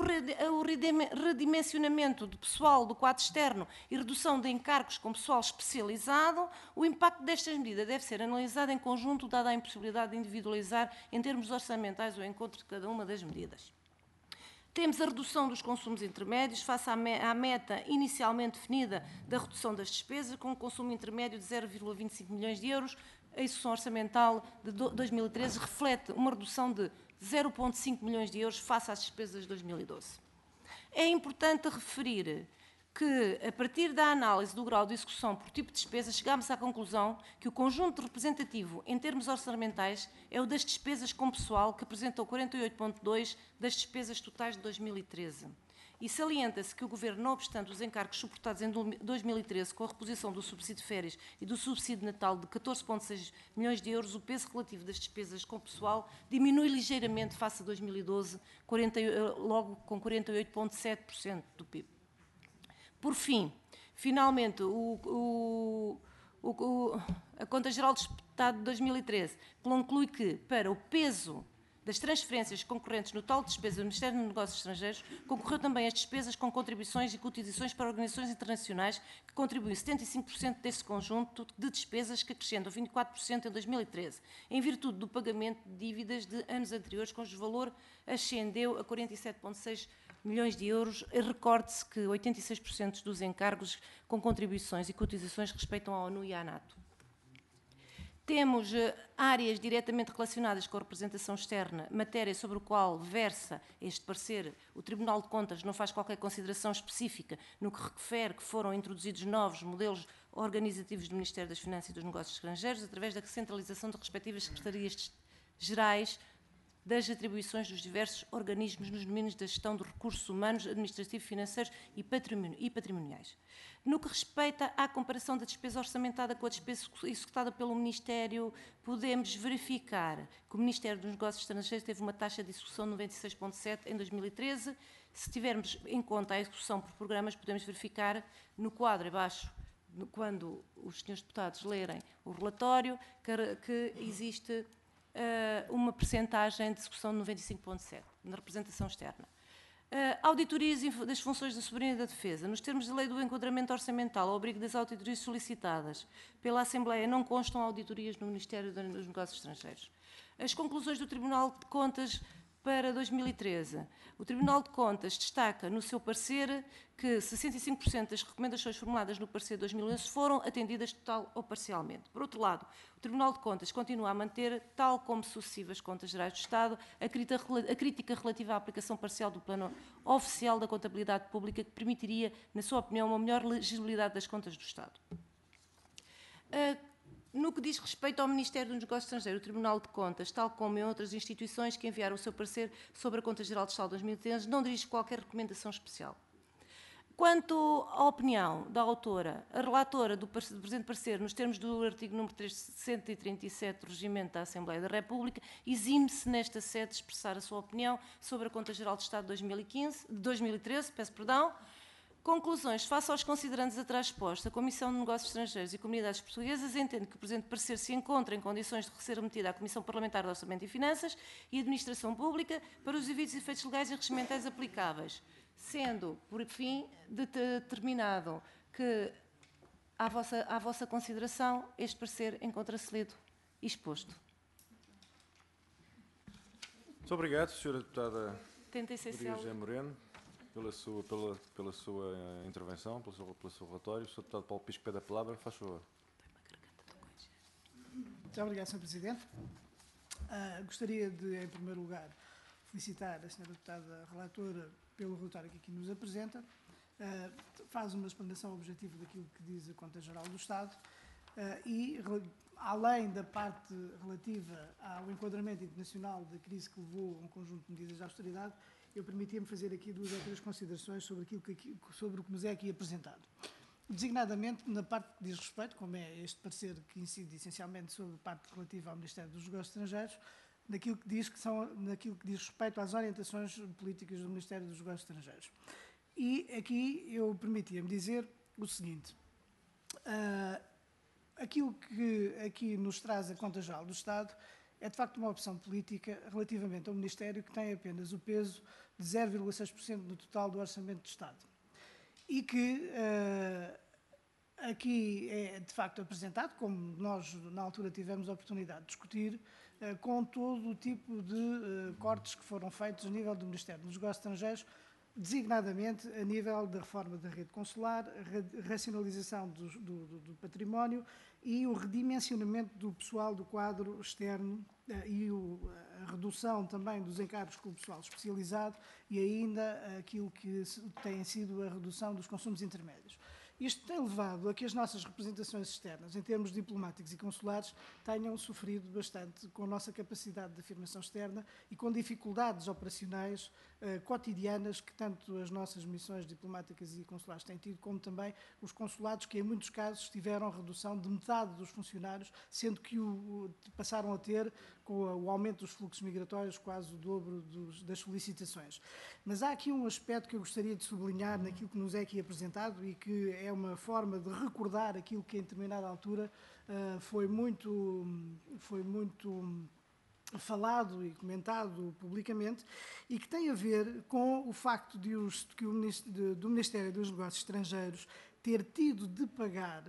redimensionamento de pessoal do quadro externo e redução de encargos com pessoal especializado. O impacto destas medidas deve ser analisado em conjunto, dada a impossibilidade de individualizar em termos orçamentais o encontro de cada uma das medidas. Temos a redução dos consumos intermédios face à meta inicialmente definida da redução das despesas, com um consumo intermédio de zero vírgula vinte e cinco milhões de euros. A execução orçamental de dois mil e treze reflete uma redução de zero vírgula cinco milhões de euros face às despesas de dois mil e doze. É importante referir que, a partir da análise do grau de execução por tipo de despesa, chegámos à conclusão que o conjunto representativo, em termos orçamentais, é o das despesas com pessoal, que apresentou quarenta e oito vírgula dois por cento das despesas totais de dois mil e treze. E salienta-se que o Governo, não obstante os encargos suportados em dois mil e treze com a reposição do subsídio de férias e do subsídio de Natal de catorze vírgula seis milhões de euros, o peso relativo das despesas com pessoal diminui ligeiramente face a dois mil e doze, quarenta, logo com quarenta e oito vírgula sete por cento do P I B. Por fim, finalmente, o, o, o, a Conta Geral do Estado de dois mil e treze conclui que, para o peso das transferências concorrentes no total de despesas do Ministério dos Negócios Estrangeiros, concorreu também as despesas com contribuições e cotizações para organizações internacionais, que contribuem setenta e cinco por cento desse conjunto de despesas, que acrescentam vinte e quatro por cento em dois mil e treze, em virtude do pagamento de dívidas de anos anteriores, cujo valor ascendeu a quarenta e sete vírgula seis milhões de euros. Recorde-se que oitenta e seis por cento dos encargos com contribuições e cotizações respeitam à ONU e à NATO. Temos uh, áreas diretamente relacionadas com a representação externa, matéria sobre a qual versa este parecer. O Tribunal de Contas não faz qualquer consideração específica no que refere que foram introduzidos novos modelos organizativos do Ministério das Finanças e dos Negócios Estrangeiros, através da centralização de respectivas secretarias gerais das atribuições dos diversos organismos nos domínios da gestão dos recursos humanos, administrativos, financeiros e patrimoniais. No que respeita à comparação da despesa orçamentada com a despesa executada pelo Ministério, podemos verificar que o Ministério dos Negócios Estrangeiros teve uma taxa de execução de noventa e seis vírgula sete em dois mil e treze. Se tivermos em conta a execução por programas, podemos verificar no quadro abaixo, quando os senhores deputados lerem o relatório, que existe Uh, uma percentagem de execução de noventa e cinco vírgula sete na representação externa. Uh, auditorias das funções da soberania e da defesa. Nos termos da lei do enquadramento orçamental, ao abrigo das auditorias solicitadas pela Assembleia, não constam auditorias no Ministério dos Negócios Estrangeiros. As conclusões do Tribunal de Contas para dois mil e treze. O Tribunal de Contas destaca no seu parecer que sessenta e cinco por cento das recomendações formuladas no parecer de dois mil e onze foram atendidas total ou parcialmente. Por outro lado, o Tribunal de Contas continua a manter, tal como sucessivas contas gerais do Estado, a crítica relativa à aplicação parcial do plano oficial da contabilidade pública, que permitiria, na sua opinião, uma melhor legibilidade das contas do Estado. No que diz respeito ao Ministério dos Negócios Estrangeiros, o Tribunal de Contas, tal como em outras instituições que enviaram o seu parecer sobre a Conta Geral do Estado de dois mil e treze, não dirige qualquer recomendação especial. Quanto à opinião da autora, a relatora do presente parecer, nos termos do artigo número trezentos e trinta e sete do Regimento da Assembleia da República, exime-se nesta sede de expressar a sua opinião sobre a Conta Geral do Estado de dois mil e quinze, de dois mil e treze, peço perdão. Conclusões. Face aos considerandos atrás expostos, a Comissão de Negócios Estrangeiros e Comunidades Portuguesas entende que o presente parecer se encontra em condições de ser remetida à Comissão Parlamentar de Orçamento e Finanças e Administração Pública para os devidos efeitos legais e regimentais aplicáveis, sendo, por fim, determinado que, à vossa, à vossa consideração, este parecer encontra-se lido e exposto. Muito obrigado, senhora Deputada Tenta Maria José Moreno. pela sua, pela, pela sua intervenção, pelo seu, pelo seu relatório. O senhor Deputado Paulo Pisco pede a palavra. Faz favor. Muito obrigado, senhor Presidente. Uh, gostaria de, em primeiro lugar, felicitar a senhora Deputada Relatora pelo relatório que aqui nos apresenta. Uh, faz uma explanação objetiva daquilo que diz a Conta Geral do Estado uh, e, além da parte relativa ao enquadramento internacional da crise que levou a um conjunto de medidas de austeridade, eu permitia-me fazer aqui duas ou três considerações sobre, aquilo que aqui, sobre o que nos é aqui apresentado. Designadamente, na parte que diz respeito, como é este parecer que incide essencialmente sobre a parte relativa ao Ministério dos Negócios Estrangeiros, naquilo que diz, que são, naquilo que diz respeito às orientações políticas do Ministério dos Negócios Estrangeiros. E aqui eu permitia-me dizer o seguinte, uh, aquilo que aqui nos traz a Conta Geral do Estado é de facto uma opção política relativamente ao Ministério que tem apenas o peso de zero vírgula seis por cento no total do Orçamento do Estado. E que uh, aqui é de facto apresentado, como nós na altura tivemos a oportunidade de discutir, uh, com todo o tipo de uh, cortes que foram feitos a nível do Ministério dos Negócios Estrangeiros, designadamente a nível da reforma da rede consular, a racionalização do, do, do património e o redimensionamento do pessoal do quadro externo uh, e o, a redução também dos encargos com o pessoal especializado e ainda aquilo que tem sido a redução dos consumos intermédios. Isto tem levado a que as nossas representações externas, em termos diplomáticos e consulares, tenham sofrido bastante com a nossa capacidade de afirmação externa e com dificuldades operacionais uh, cotidianas que tanto as nossas missões diplomáticas e consulares têm tido, como também os consulados que, em muitos casos, tiveram redução de metade dos funcionários, sendo que o, o, passaram a ter, com o aumento dos fluxos migratórios, quase o dobro dos, das solicitações. Mas há aqui um aspecto que eu gostaria de sublinhar naquilo que nos é aqui apresentado e que é uma forma de recordar aquilo que em determinada altura uh, foi muito, foi muito falado e comentado publicamente e que tem a ver com o facto de, os, de que o de, do Ministério dos Negócios Estrangeiros ter tido de pagar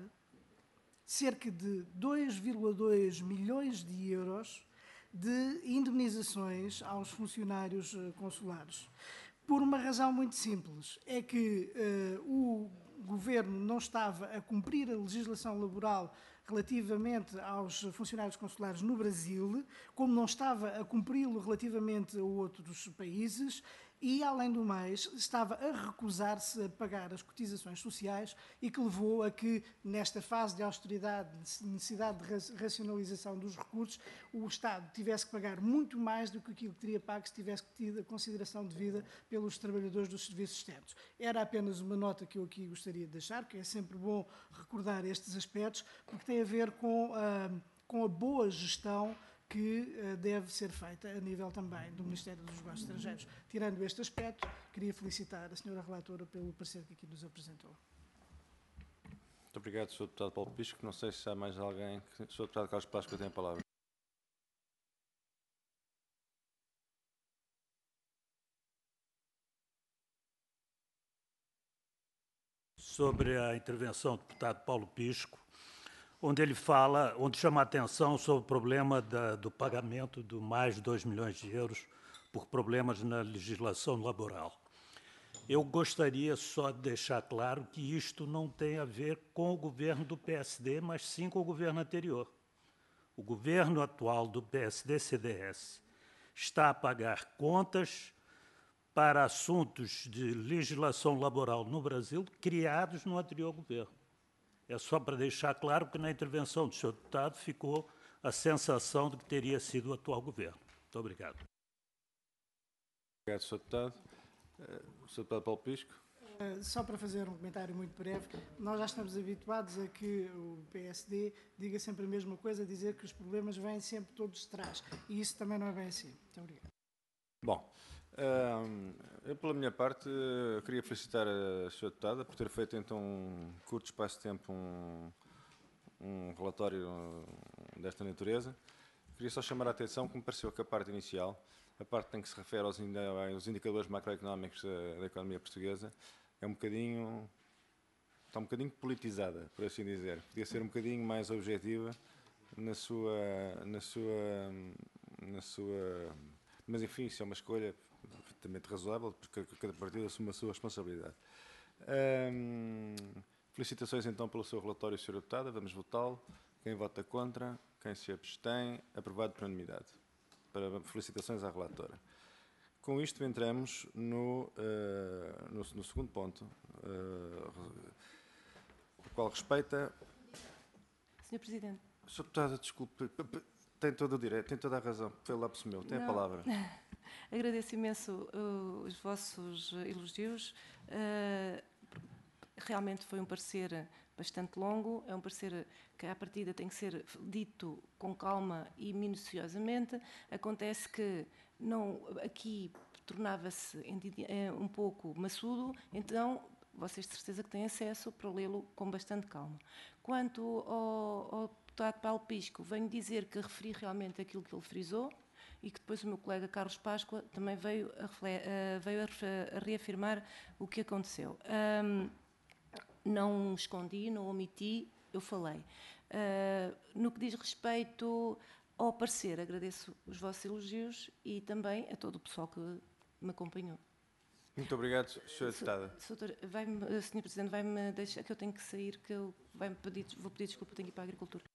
cerca de dois vírgula dois milhões de euros de indemnizações aos funcionários consulares. Por uma razão muito simples, é que uh, o Governo não estava a cumprir a legislação laboral relativamente aos funcionários consulares no Brasil, como não estava a cumpri-lo relativamente a outros países e, além do mais, estava a recusar-se a pagar as cotizações sociais e que levou a que, nesta fase de austeridade, necessidade de racionalização dos recursos, o Estado tivesse que pagar muito mais do que aquilo que teria pago se tivesse tido a consideração devida pelos trabalhadores dos serviços externos. Era apenas uma nota que eu aqui gostaria de deixar, que é sempre bom recordar estes aspectos, porque tem a ver com a, com a boa gestão que uh, deve ser feita a nível também do Ministério dos Negócios Estrangeiros. Tirando este aspecto, queria felicitar a senhora Relatora pelo parecer que aqui nos apresentou. Muito obrigado, senhor Deputado Paulo Pisco. Não sei se há mais alguém. senhor Deputado Carlos Páscoa tem a palavra. Sobre a intervenção do deputado Paulo Pisco, onde ele fala, onde chama a atenção sobre o problema da, do pagamento de mais de dois milhões de euros por problemas na legislação laboral. Eu gostaria só de deixar claro que isto não tem a ver com o governo do P S D, mas sim com o governo anterior. O governo atual do P S D C D S está a pagar contas para assuntos de legislação laboral no Brasil criados no anterior governo. É só para deixar claro que na intervenção do senhor deputado ficou a sensação de que teria sido o atual governo. Muito obrigado. Obrigado, senhor Deputado. Uh, senhor Deputado Paulo Pisco. Uh, só para fazer um comentário muito breve, nós já estamos habituados a que o P S D diga sempre a mesma coisa, dizer que os problemas vêm sempre todos de trás. E isso também não é bem assim. Muito obrigado. Bom, uh, eu, pela minha parte, uh, queria felicitar a senhora Deputada por ter feito, então, um curto espaço de tempo, um, um relatório desta natureza. Queria só chamar a atenção que me pareceu que a parte inicial, a parte em que se refere aos, aos indicadores macroeconómicos da, da economia portuguesa, é um bocadinho, está um bocadinho politizada, por assim dizer. Podia ser um bocadinho mais objetiva na sua, na sua, na sua, mas enfim, isso é uma escolha, perfeitamente razoável, porque cada partido assume a sua responsabilidade. Hum, felicitações então pelo seu relatório, senhora Deputada. Vamos votá-lo. Quem vota contra? Quem se abstém? Aprovado por unanimidade. Para, felicitações à relatora. Com isto entramos no, uh, no, no segundo ponto, uh, o qual respeita... senhor Presidente. senhora Deputada, desculpe, tem todo o direito, tem toda a razão, foi lapso meu, tem Não. a palavra. Agradeço imenso uh, os vossos elogios. Uh, realmente foi um parecer bastante longo, é um parecer que à partida tem que ser dito com calma e minuciosamente. Acontece que não, aqui tornava-se um pouco maçudo, então vocês de certeza que têm acesso para lê-lo com bastante calma. Quanto ao, ao deputado Paulo Pisco, venho dizer que referi realmente aquilo que ele frisou e que depois o meu colega Carlos Páscoa também veio a, veio a reafirmar o que aconteceu. Um, não escondi, não omiti, eu falei. Uh, no que diz respeito ao parecer, agradeço os vossos elogios e também a todo o pessoal que me acompanhou. Muito obrigado, senhora Deputada. senhor Presidente, vai-me deixar que eu tenho que sair, que eu vai -me pedir, vou pedir desculpa, tenho que ir para a Agricultura.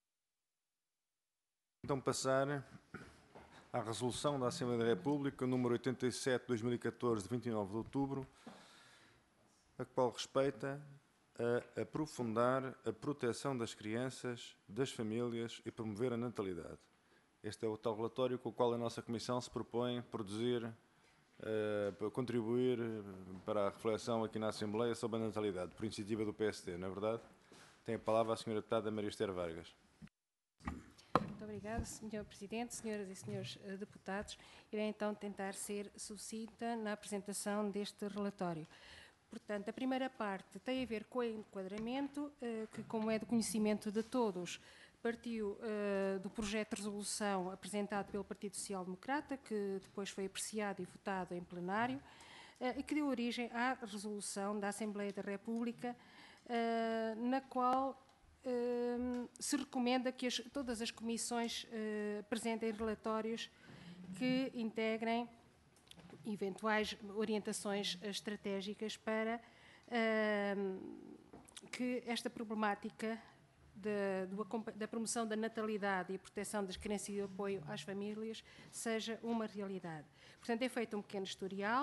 Então passar à resolução da Assembleia da República, número oitenta e sete, dois mil e catorze, de vinte e nove de outubro, a qual respeita a aprofundar a proteção das crianças, das famílias e promover a natalidade. Este é o tal relatório com o qual a nossa Comissão se propõe produzir, uh, para contribuir para a reflexão aqui na Assembleia sobre a natalidade, por iniciativa do P S D, não é verdade? Tem a palavra a senhora Deputada Maria Esther Vargas. Muito obrigada, senhor Presidente, senhoras e senhores deputados. Irei então tentar ser sucinta na apresentação deste relatório. Portanto, a primeira parte tem a ver com o enquadramento, que, como é do conhecimento de todos, partiu do projeto de resolução apresentado pelo Partido Social Democrata, que depois foi apreciado e votado em plenário, e que deu origem à resolução da Assembleia da República, na qual se recomenda que as, todas as comissões apresentem relatórios que integrem eventuais orientações estratégicas para uh, que esta problemática de, do, da promoção da natalidade e proteção das crianças e apoio às famílias seja uma realidade. Portanto, é feito um pequeno historial,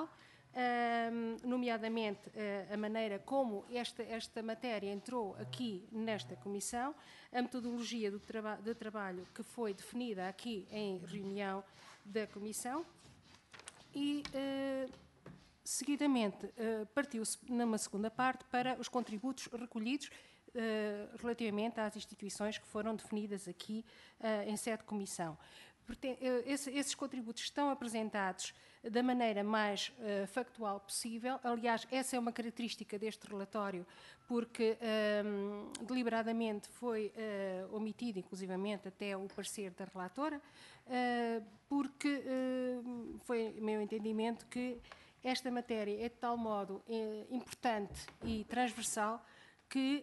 uh, nomeadamente uh, a maneira como esta, esta matéria entrou aqui nesta comissão, a metodologia do traba de trabalho que foi definida aqui em reunião da comissão, e, eh, seguidamente, eh, partiu-se numa segunda parte para os contributos recolhidos eh, relativamente às instituições que foram definidas aqui eh, em sede de comissão. Portanto, esse, esses contributos estão apresentados da maneira mais uh, factual possível. Aliás, essa é uma característica deste relatório, porque um, deliberadamente foi uh, omitido, inclusivamente, até o parecer da relatora, uh, porque uh, foi meu entendimento que esta matéria é de tal modo uh, importante e transversal que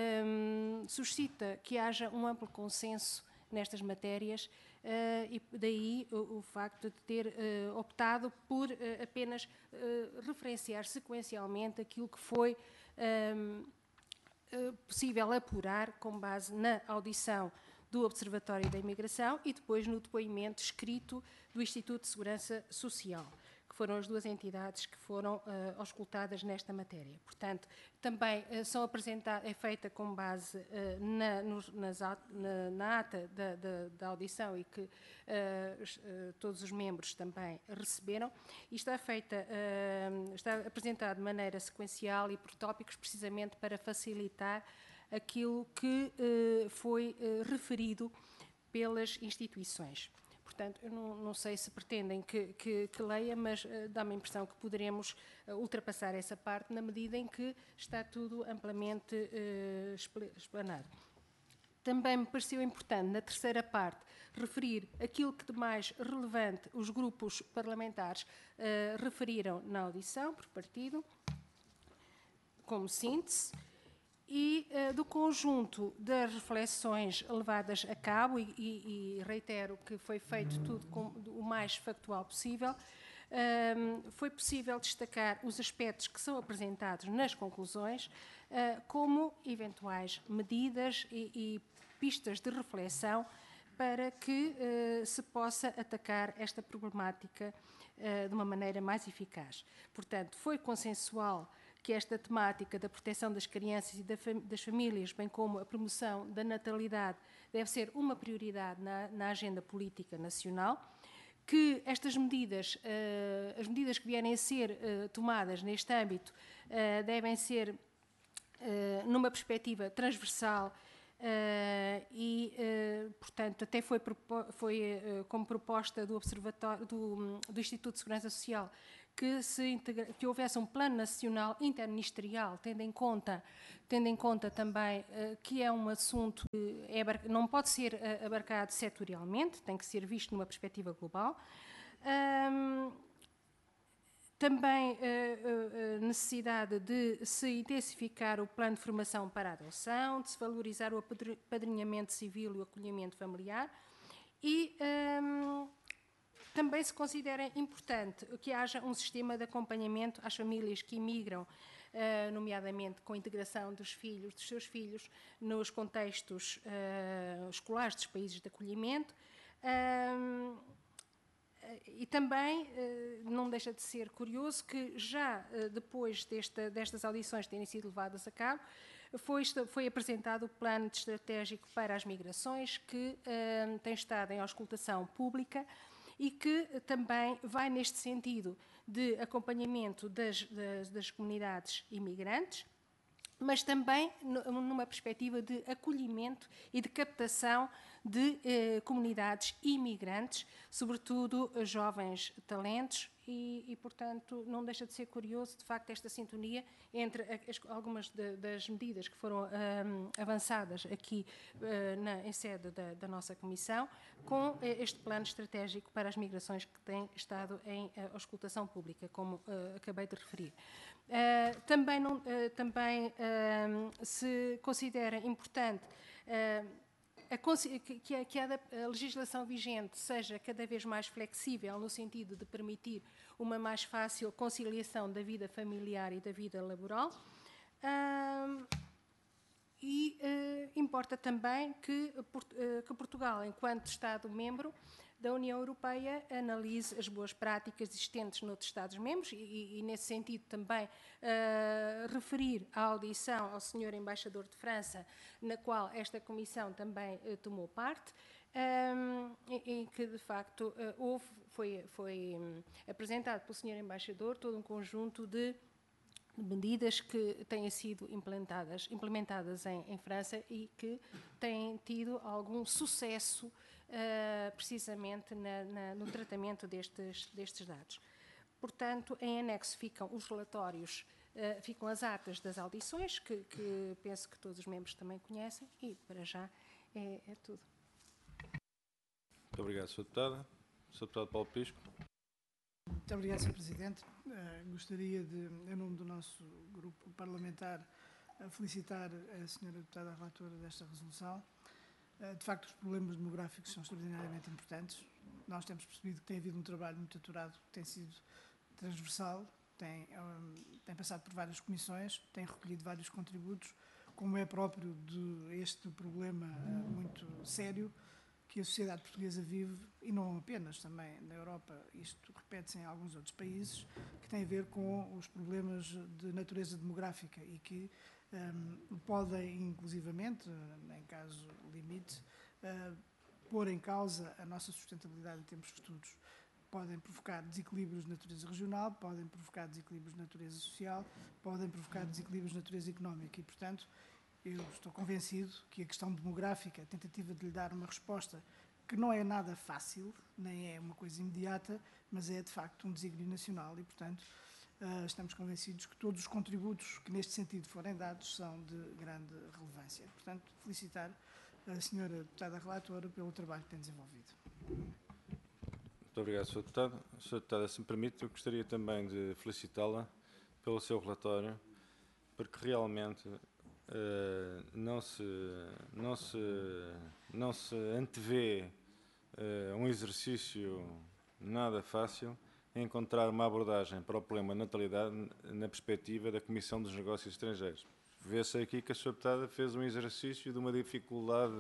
uh, suscita que haja um amplo consenso nestas matérias, uh, e daí o, o facto de ter uh, optado por uh, apenas uh, referenciar sequencialmente aquilo que foi um, uh, possível apurar com base na audição do Observatório da Imigração e depois no depoimento escrito do Instituto de Segurança Social, que foram as duas entidades que foram uh, auscultadas nesta matéria. Portanto, também uh, são apresentadas, é feita com base uh, na, nos, nas, na, na ata da, da, da audição e que uh, uh, todos os membros também receberam, e está feita, uh, está apresentado de maneira sequencial e por tópicos, precisamente para facilitar aquilo que uh, foi uh, referido pelas instituições. Portanto, eu não, não sei se pretendem que, que, que leia, mas uh, dá-me a impressão que poderemos uh, ultrapassar essa parte na medida em que está tudo amplamente uh, explanado. Também me pareceu importante, na terceira parte, referir aquilo que de mais relevante os grupos parlamentares uh, referiram na audição, por partido, como síntese, e uh, do conjunto das reflexões levadas a cabo, e, e, e reitero que foi feito tudo com, o mais factual possível, um, foi possível destacar os aspectos que são apresentados nas conclusões, uh, como eventuais medidas e, e pistas de reflexão para que uh, se possa atacar esta problemática uh, de uma maneira mais eficaz. Portanto, foi consensual que esta temática da proteção das crianças e da fam das famílias, bem como a promoção da natalidade, deve ser uma prioridade na, na agenda política nacional, que estas medidas, uh, as medidas que vierem a ser uh, tomadas neste âmbito, uh, devem ser uh, numa perspectiva transversal Uh, e, uh, portanto, até foi, foi uh, como proposta do Observatório do, do Instituto de Segurança Social que, se integra, que houvesse um plano nacional interministerial, tendo em conta, tendo em conta também uh, que é um assunto que é, não pode ser uh, abarcado setorialmente, tem que ser visto numa perspectiva global. Um, Também a necessidade de se intensificar o plano de formação para a adoção, de se valorizar o apadrinhamento civil e o acolhimento familiar e um, também se considera importante que haja um sistema de acompanhamento às famílias que imigram, uh, nomeadamente com a integração dos filhos, dos seus filhos, nos contextos uh, escolares dos países de acolhimento. Um, E também não deixa de ser curioso que já depois desta, destas audições terem sido levadas a cabo, foi, foi apresentado o plano estratégico para as migrações, que uh, tem estado em auscultação pública e que também vai neste sentido de acompanhamento das, das, das comunidades imigrantes, mas também numa perspectiva de acolhimento e de captação de eh, comunidades imigrantes, sobretudo jovens talentos, e, e, portanto, não deixa de ser curioso, de facto, esta sintonia entre as, algumas de, das medidas que foram um, avançadas aqui uh, na, em sede da, da nossa Comissão, com este plano estratégico para as migrações que tem estado em uh, auscultação pública, como uh, acabei de referir. Uh, também não, uh, também uh, se considera importante uh, a, que, a, que a, a legislação vigente seja cada vez mais flexível no sentido de permitir uma mais fácil conciliação da vida familiar e da vida laboral. Uh, e uh, importa também que, uh, que Portugal, enquanto Estado-membro da União Europeia, analise as boas práticas existentes noutros Estados-membros e, e, e, nesse sentido, também uh, referir a audição ao senhor Embaixador de França, na qual esta Comissão também uh, tomou parte, um, em, em que, de facto, uh, houve, foi, foi um, apresentado pelo senhor Embaixador todo um conjunto de medidas que têm sido implementadas, implementadas em, em França e que têm tido algum sucesso uh, precisamente na, na, no tratamento destes, destes dados. Portanto, em anexo ficam os relatórios, uh, ficam as atas das audições, que, que penso que todos os membros também conhecem, e para já é, é tudo. Muito obrigado, senhor Deputado. senhor Deputado Paulo Pisco. Muito obrigado, senhor Presidente. Uh, gostaria de, em nome do nosso grupo parlamentar, uh, felicitar a senhora Deputada Relatora desta resolução. Uh, de facto, os problemas demográficos são extraordinariamente importantes. Nós temos percebido que tem havido um trabalho muito aturado, que tem sido transversal, tem, um, tem passado por várias comissões, tem recolhido vários contributos, como é próprio de este problema uh, muito sério que a sociedade portuguesa vive, e não apenas, também na Europa, isto repete-se em alguns outros países, que tem a ver com os problemas de natureza demográfica e que um, podem, inclusivamente, em caso limite, uh, pôr em causa a nossa sustentabilidade em tempos futuros. Podem provocar desequilíbrios de natureza regional, podem provocar desequilíbrios de natureza social, podem provocar desequilíbrios de natureza económica e, portanto, eu estou convencido que a questão demográfica, a tentativa de lhe dar uma resposta que não é nada fácil, nem é uma coisa imediata, mas é de facto um desígnio nacional e, portanto, uh, estamos convencidos que todos os contributos que neste sentido forem dados são de grande relevância. Portanto, felicitar a senhora Deputada Relatora pelo trabalho que tem desenvolvido. Muito obrigado, senhor Deputado. senhora Deputada, se me permite, eu gostaria também de felicitá-la pelo seu relatório, porque realmente Uh, não se, não se, não se antevê uh, um exercício nada fácil encontrar uma abordagem para o problema da natalidade na perspectiva da Comissão dos Negócios Estrangeiros. Vê-se aqui que a senhora Deputada fez um exercício de uma dificuldade,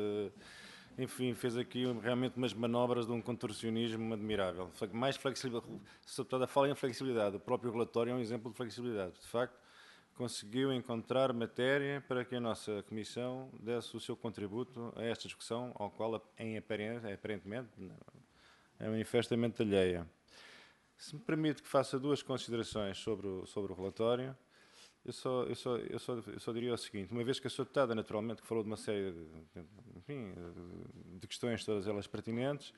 enfim, fez aqui realmente umas manobras de um contorcionismo admirável. Mais flexibilidade, a senhora Deputada fala em flexibilidade, o próprio relatório é um exemplo de flexibilidade. De facto, conseguiu encontrar matéria para que a nossa Comissão desse o seu contributo a esta discussão, ao qual, em aparência, aparentemente, é manifestamente alheia. Se me permite que faça duas considerações sobre o, sobre o relatório, eu só, eu, só, eu, só, eu só diria o seguinte: uma vez que a senhora Deputada, naturalmente, que falou de uma série de, enfim, de questões, todas elas pertinentes,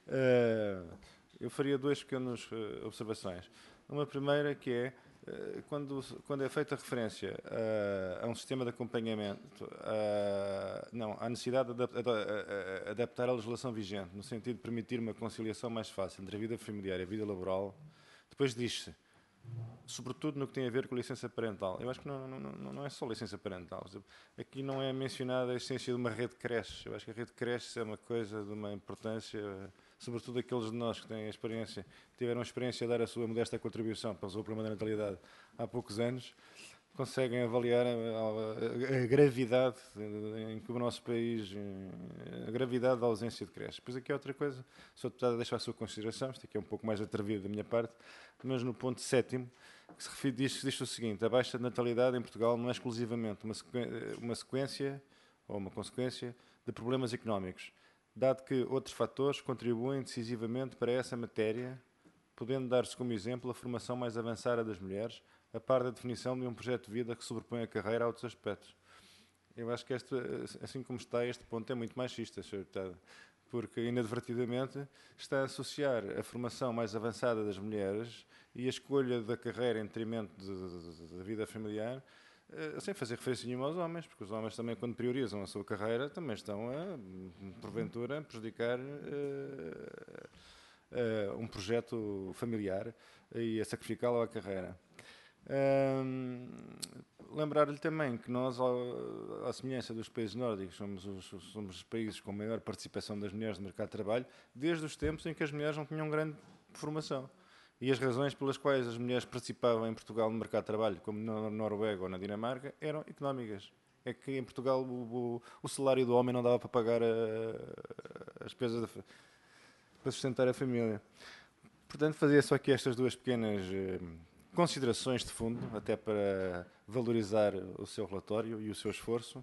eu faria duas pequenas observações. Uma primeira que é, Quando, quando é feita referência a, a um sistema de acompanhamento, a, não, à necessidade de adaptar, a, a, adaptar a legislação vigente, no sentido de permitir uma conciliação mais fácil entre a vida familiar e a vida laboral, depois diz-se, sobretudo no que tem a ver com a licença parental. Eu acho que não, não, não é só licença parental. Aqui não é mencionada a essência de uma rede de creches. Eu acho que a rede de creches é uma coisa de uma importância, sobretudo aqueles de nós que têm a experiência, tiveram a experiência de dar a sua modesta contribuição para resolver o problema da natalidade há poucos anos, conseguem avaliar a, a, a gravidade em que o nosso país, a gravidade da ausência de creches. Depois aqui é outra coisa, a senhora Deputada deixa a sua consideração, isto aqui é um pouco mais atrevido da minha parte, mas no ponto sétimo, que se refere, diz, diz o seguinte: a baixa natalidade em Portugal não é exclusivamente uma sequência, uma sequência ou uma consequência de problemas económicos, dado que outros fatores contribuem decisivamente para essa matéria, podendo dar-se como exemplo a formação mais avançada das mulheres, a par da definição de um projeto de vida que sobrepõe a carreira a outros aspectos. Eu acho que, este, assim como está, este ponto é muito machista, senhora Deputada, porque inadvertidamente está a associar a formação mais avançada das mulheres e a escolha da carreira em detrimento da vida familiar, sem fazer referência nenhuma aos homens, porque os homens também, quando priorizam a sua carreira, também estão a, porventura, prejudicar uh, uh, um projeto familiar e a sacrificá-lo à carreira. Um, Lembrar-lhe também que nós, à semelhança dos países nórdicos, somos os, somos os países com maior participação das mulheres no mercado de trabalho, desde os tempos em que as mulheres não tinham grande formação. E as razões pelas quais as mulheres participavam em Portugal no mercado de trabalho, como na Noruega ou na Dinamarca, eram económicas. É que em Portugal o, o, o salário do homem não dava para pagar a, as despesas de, para sustentar a família. Portanto, fazia só aqui estas duas pequenas eh, considerações de fundo, até para valorizar o seu relatório e o seu esforço,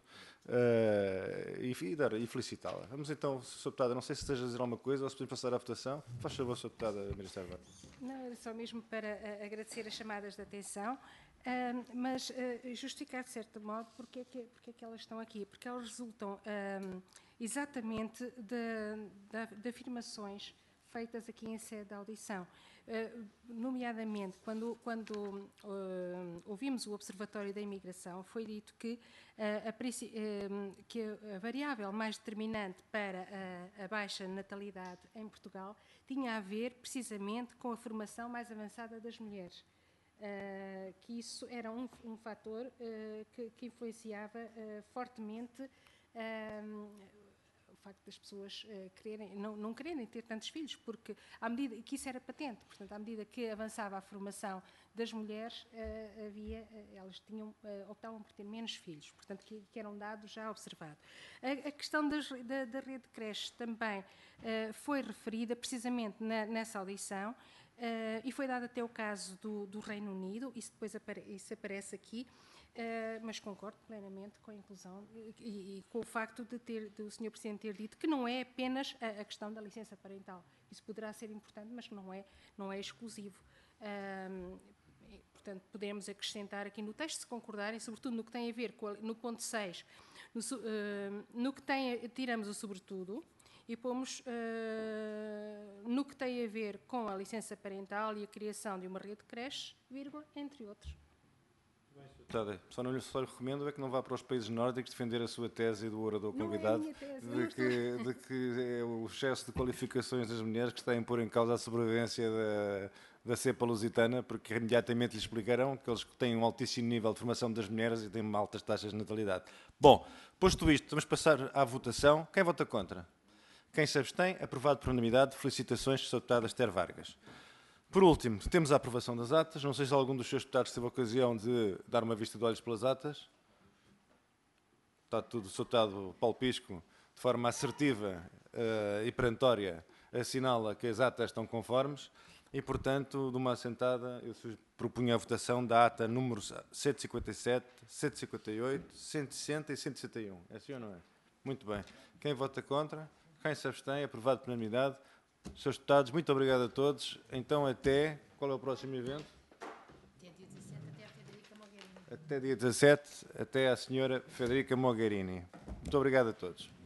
uh, e, e, e felicitá-la. Vamos então, senhora Deputada, não sei se esteja a dizer alguma coisa ou se podemos passar à votação. Faz favor, senhora Deputada Maria Vargas. Não, era só mesmo para uh, agradecer as chamadas de atenção, uh, mas uh, justificar de certo modo porque é, que, porque é que elas estão aqui, porque elas resultam uh, exatamente de, de, de afirmações feitas aqui em sede de audição. Uh, nomeadamente, quando, quando uh, ouvimos o Observatório da Imigração, foi dito que, uh, a, uh, que a variável mais determinante para a, a baixa natalidade em Portugal tinha a ver precisamente com a formação mais avançada das mulheres. Uh, que isso era um, um fator uh, que, que influenciava uh, fortemente uh, o facto das pessoas uh, quererem, não, não quererem ter tantos filhos, porque à medida que isso era patente, portanto, à medida que avançava a formação das mulheres, uh, havia, uh, elas tinham, uh, optavam por ter menos filhos, portanto, que, que era um dado já observado. A, a questão das, da, da rede de creches também uh, foi referida precisamente na, nessa audição, uh, e foi dado até o caso do, do Reino Unido, isso depois apare, isso aparece aqui. Uh, mas concordo plenamente com a inclusão e, e com o facto de ter, do senhor Presidente ter dito que não é apenas a, a questão da licença parental. Isso poderá ser importante, mas não é, não é exclusivo. Uh, e, portanto, podemos acrescentar aqui no texto, se concordarem, sobretudo no que tem a ver com a, no ponto seis, no, uh, no que tem, tiramos o sobretudo e pomos uh, no que tem a ver com a licença parental e a criação de uma rede de creches, vírgula, entre outros. Só não lhe só recomendo é que não vá para os países nórdicos defender a sua tese do orador convidado, é tese, de, que, de que é o excesso de qualificações das mulheres que está a impor em causa a sobrevivência da, da cepa lusitana, porque imediatamente lhe explicarão que eles têm um altíssimo nível de formação das mulheres e têm altas taxas de natalidade. Bom, posto isto, vamos passar à votação. Quem vota contra? Quem se abstém? Aprovado por unanimidade. Felicitações, senhora Deputada Esther Vargas. Por último, temos a aprovação das atas. Não sei se algum dos seus deputados teve a ocasião de dar uma vista de olhos pelas atas. Está tudo soltado. Paulo Pisco, de forma assertiva uh, e perentória, assinala que as atas estão conformes e, portanto, de uma assentada, eu propunha a votação da ata número cento e cinquenta e sete, cento e cinquenta e oito, cento e sessenta e cento e sessenta e um. É assim ou não é? Muito bem. Quem vota contra? Quem se abstém? Aprovado por unanimidade. Senhores deputados, muito obrigado a todos. Então, até... Qual é o próximo evento? Até dia dezassete, até a Federica Mogherini. Até dia dezassete, até a senhora Federica Mogherini. Muito obrigado a todos.